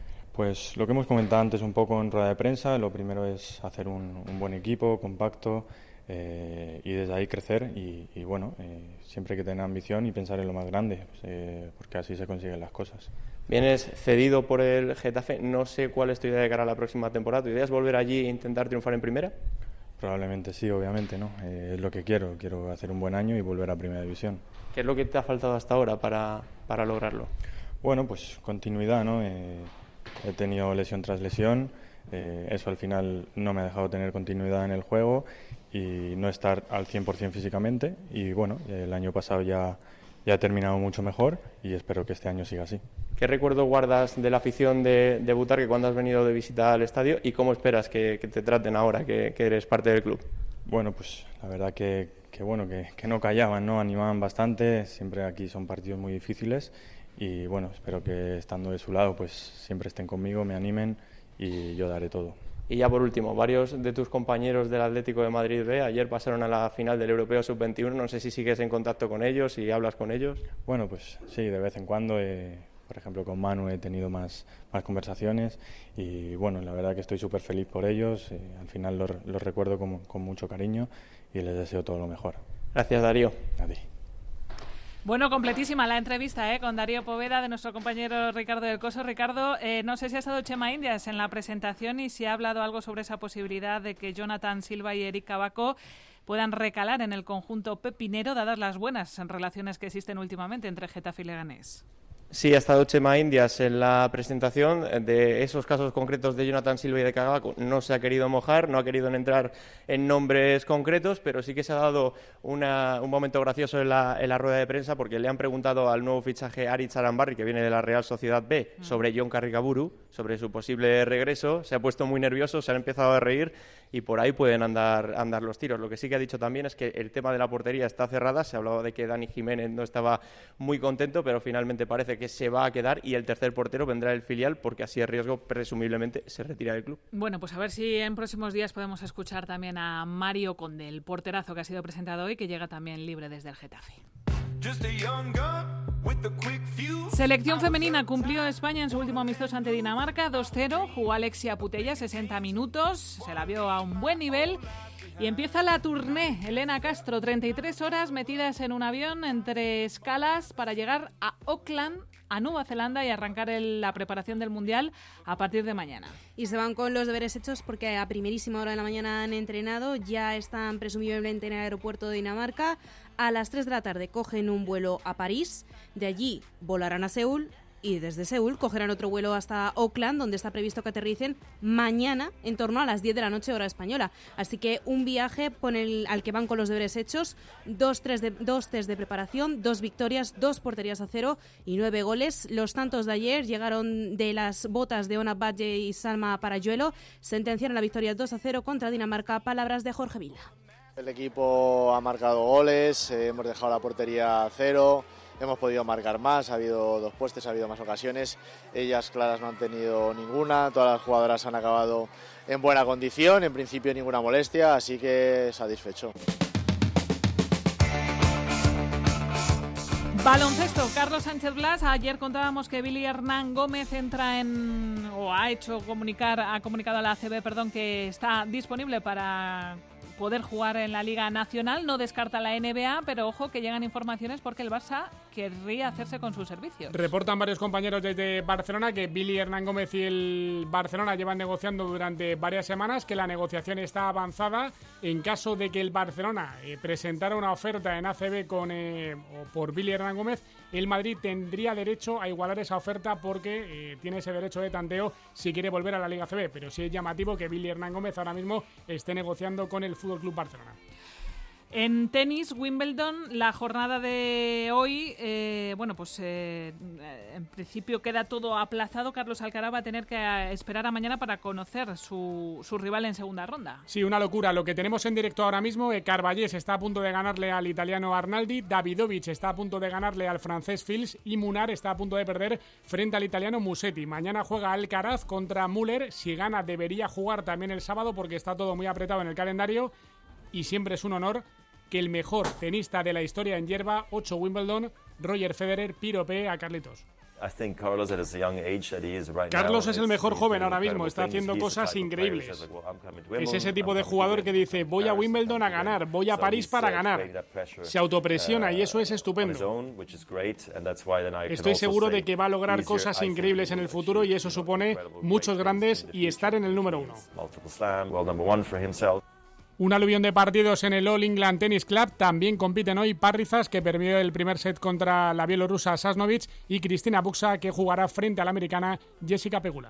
Pues lo que hemos comentado antes un poco en rueda de prensa, lo primero es hacer un, un buen equipo, compacto, eh, y desde ahí crecer y, y bueno, eh, siempre hay que tener ambición y pensar en lo más grande, pues, eh, porque así se consiguen las cosas. Vienes cedido por el Getafe, no sé cuál es tu idea de cara a la próxima temporada. ¿Tu idea es volver allí e intentar triunfar en primera? Probablemente sí, obviamente, ¿no? Eh, es lo que quiero, quiero hacer un buen año y volver a Primera División. ¿Qué es lo que te ha faltado hasta ahora para, para lograrlo? Bueno, pues continuidad, ¿no? Eh, he tenido lesión tras lesión, eh, eso al final no me ha dejado tener continuidad en el juego y no estar al cien por cien físicamente y bueno, el año pasado ya, ya he terminado mucho mejor y espero que este año siga así. ¿Qué recuerdo guardas de la afición de, de Butarque cuando has venido de visita al estadio y cómo esperas que, que te traten ahora que, que eres parte del club? Bueno, pues la verdad que, que bueno que, que no callaban, ¿no? Animaban bastante, siempre aquí son partidos muy difíciles y bueno, espero que estando de su lado pues siempre estén conmigo, me animen y yo daré todo. Y ya por último, varios de tus compañeros del Atlético de Madrid B ayer pasaron a la final del Europeo sub veintiuno, no sé si sigues en contacto con ellos y hablas con ellos. Bueno, pues sí, de vez en cuando, eh, por ejemplo con Manu he tenido más, más conversaciones y bueno, la verdad que estoy súper feliz por ellos, eh, al final los, los recuerdo con, con mucho cariño y les deseo todo lo mejor. Gracias, Darío. A ti. Bueno, completísima la entrevista ¿eh? con Darío Poveda de nuestro compañero Ricardo del Coso. Ricardo, eh, no sé si ha estado Chema Indias en la presentación y si ha hablado algo sobre esa posibilidad de que Jonathan Silva y Eric Cavaco puedan recalar en el conjunto pepinero, dadas las buenas relaciones que existen últimamente entre Getafe y Leganés. Sí, ha estado Chema Indias en la presentación de esos casos concretos de Jonathan Silva y de Cavaco. No se ha querido mojar, no ha querido entrar en nombres concretos, pero sí que se ha dado una, un momento gracioso en la, en la rueda de prensa porque le han preguntado al nuevo fichaje Aritz Arambarri, que viene de la Real Sociedad B, mm. sobre Jon Carricaburu, sobre su posible regreso. Se ha puesto muy nervioso, se han empezado a reír y por ahí pueden andar, andar los tiros. Lo que sí que ha dicho también es que el tema de la portería está cerrada. Se hablaba de que Dani Jiménez no estaba muy contento, pero finalmente parece que se va a quedar y el tercer portero vendrá del filial porque así el riesgo presumiblemente se retira del club. Bueno, pues a ver si en próximos días podemos escuchar también a Mario Conde, el porterazo que ha sido presentado hoy, que llega también libre desde el Getafe. Selección femenina, cumplió España en su último amistoso ante Dinamarca, dos cero, jugó Alexia Putella, sesenta minutos, se la vio a un buen nivel. Y empieza la tournée, Elena Castro, treinta y tres horas metidas en un avión entre escalas para llegar a Auckland, a Nueva Zelanda y arrancar el, la preparación del Mundial a partir de mañana. Y se van con los deberes hechos porque a primerísima hora de la mañana han entrenado, ya están presumiblemente en el aeropuerto de Dinamarca. A las tres de la tarde cogen un vuelo a París, de allí volarán a Seúl y desde Seúl cogerán otro vuelo hasta Auckland, donde está previsto que aterricen mañana en torno a las diez de la noche hora española. Así que un viaje con el, al que van con los deberes hechos, dos, tres de, dos test de preparación, dos victorias, dos porterías a cero y nueve goles. Los tantos de ayer llegaron de las botas de Ona Badge y Salma Parayuelo, sentenciaron la victoria dos a cero contra Dinamarca. Palabras de Jorge Vila. El equipo ha marcado goles, eh, hemos dejado la portería a cero, hemos podido marcar más, ha habido dos puestos, ha habido más ocasiones, ellas claras no han tenido ninguna, todas las jugadoras han acabado en buena condición, en principio ninguna molestia, así que satisfecho. Baloncesto, Carlos Sánchez Blas. Ayer contábamos que Billy Hernán Gómez entra en, o ha hecho comunicar, ha comunicado a la A C B, perdón, que está disponible para poder jugar en la Liga Nacional. No descarta la N B A, pero ojo que llegan informaciones porque el Barça querría hacerse con sus servicios. Reportan varios compañeros desde Barcelona que Billy Hernán Gómez y el Barcelona llevan negociando durante varias semanas, que la negociación está avanzada. En caso de que el Barcelona eh, presentara una oferta en A C B con, eh, o por Billy Hernán Gómez, el Madrid tendría derecho a igualar esa oferta porque eh, tiene ese derecho de tanteo si quiere volver a la Liga A C B. Pero sí es llamativo que Billy Hernán Gómez ahora mismo esté negociando con el F C Barcelona. En tenis, Wimbledon, la jornada de hoy, eh, bueno, pues eh, en principio queda todo aplazado. Carlos Alcaraz va a tener que esperar a mañana para conocer su, su rival en segunda ronda. Sí, una locura. Lo que tenemos en directo ahora mismo, eh, Carballés está a punto de ganarle al italiano Arnaldi, Davidovich está a punto de ganarle al francés Fils y Munar está a punto de perder frente al italiano Musetti. Mañana juega Alcaraz contra Müller. Si gana, debería jugar también el sábado porque está todo muy apretado en el calendario y siempre es un honor que el mejor tenista de la historia en hierba, ocho Wimbledon, Roger Federer, piropee a Carlitos. Carlos es el mejor joven ahora mismo, está haciendo cosas increíbles. Es ese tipo de jugador que dice, voy a Wimbledon a ganar, voy a París para ganar. Se autopresiona y eso es estupendo. Estoy seguro de que va a lograr cosas increíbles en el futuro y eso supone muchos grandes y estar en el número uno. Un aluvión de partidos en el All England Tennis Club. También compiten hoy Parrizas, que perdió el primer set contra la bielorrusa Sasnovich, y Cristina Buxa, que jugará frente a la americana Jessica Pegula.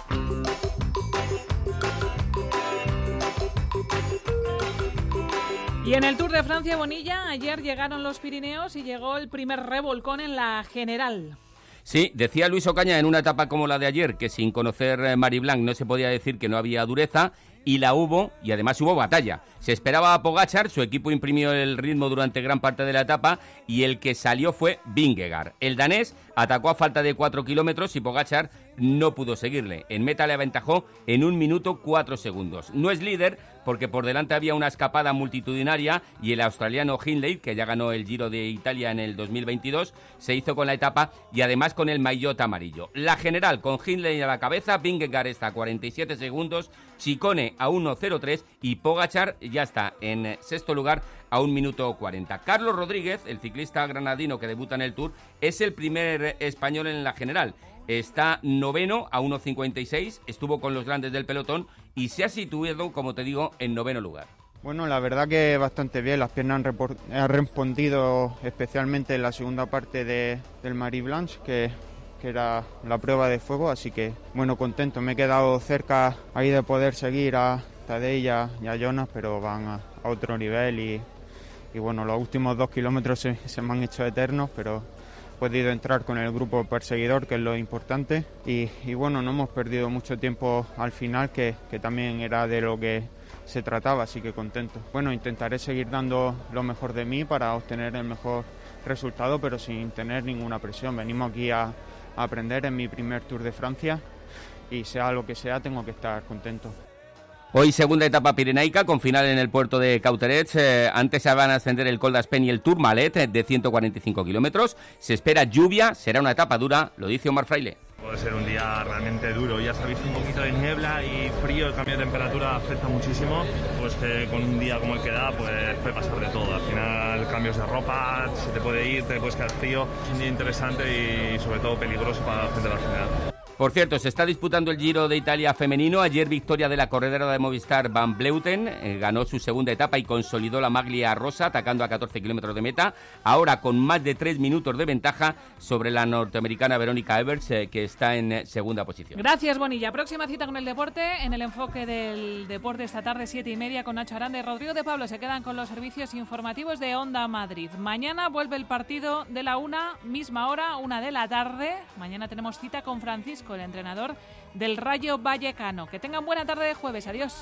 Y en el Tour de Francia, Bonilla, ayer llegaron los Pirineos y llegó el primer revolcón en la general. Sí, decía Luis Ocaña en una etapa como la de ayer que sin conocer Marie Blanc no se podía decir que no había dureza, y la hubo, y además hubo batalla. Se esperaba a Pogačar, su equipo imprimió el ritmo durante gran parte de la etapa y el que salió fue Vingegaard. El danés atacó a falta de cuatro kilómetros y Pogačar no pudo seguirle. En meta le aventajó en un minuto cuatro segundos. No es líder porque por delante había una escapada multitudinaria y el australiano Hindley, que ya ganó el Giro de Italia en el dos mil veintidós, se hizo con la etapa y además con el maillot amarillo. La general con Hindley a la cabeza, Vingegaard está a cuarenta y siete segundos, Ciccone a uno cero tres y Pogačar ya está en sexto lugar a un minuto cuarenta. Carlos Rodríguez, el ciclista granadino que debuta en el Tour, es el primer español en la general. Está noveno a uno cincuenta y seis, estuvo con los grandes del pelotón y se ha situado, como te digo, en noveno lugar. Bueno, la verdad que bastante bien, las piernas han, repor- han respondido especialmente en la segunda parte de, del Marie Blanche, que, que era la prueba de fuego, así que bueno, contento. Me he quedado cerca ahí de poder seguir a Tadej y a, y a Jonas, pero van a, a otro nivel y, y bueno, los últimos dos kilómetros se, se me han hecho eternos, pero he podido entrar con el grupo perseguidor, que es lo importante, y, y bueno, no hemos perdido mucho tiempo al final, que, que también era de lo que se trataba, así que contento. Bueno, intentaré seguir dando lo mejor de mí para obtener el mejor resultado, pero sin tener ninguna presión. Venimos aquí a, a aprender en mi primer Tour de Francia y sea lo que sea, tengo que estar contento. Hoy segunda etapa pirenaica con final en el puerto de Cauterets. Eh, antes se van a ascender el Col d'Aspen y el Tourmalet eh, de ciento cuarenta y cinco kilómetros. Se espera lluvia, será una etapa dura, lo dice Omar Fraile. Puede ser un día realmente duro, ya se ha visto un poquito de niebla y frío, el cambio de temperatura afecta muchísimo, pues que con un día como el que da, pues puede pasar de todo. Al final cambios de ropa, se te puede ir, te puedes quedar frío. Es un día interesante y sobre todo peligroso para la gente de la general. Por cierto, se está disputando el Giro de Italia femenino. Ayer victoria de la corredora de Movistar Van Vleuten, eh, ganó su segunda etapa y consolidó la maglia rosa atacando a catorce kilómetros de meta. Ahora con más de tres minutos de ventaja sobre la norteamericana Verónica Evers, eh, que está en eh, segunda posición. Gracias, Bonilla. Próxima cita con el deporte en el enfoque del deporte esta tarde, siete y media, con Nacho Aranda y Rodrigo de Pablo. Se quedan con los servicios informativos de Onda Madrid. Mañana vuelve el partido de la una, misma hora, una de la tarde. Mañana tenemos cita con Francisco, el entrenador del Rayo Vallecano. Que tengan buena tarde de jueves. Adiós.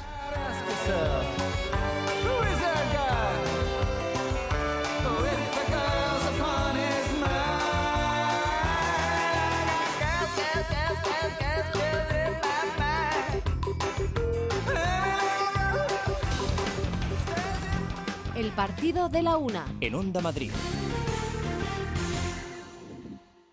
El partido de la una. En Onda Madrid.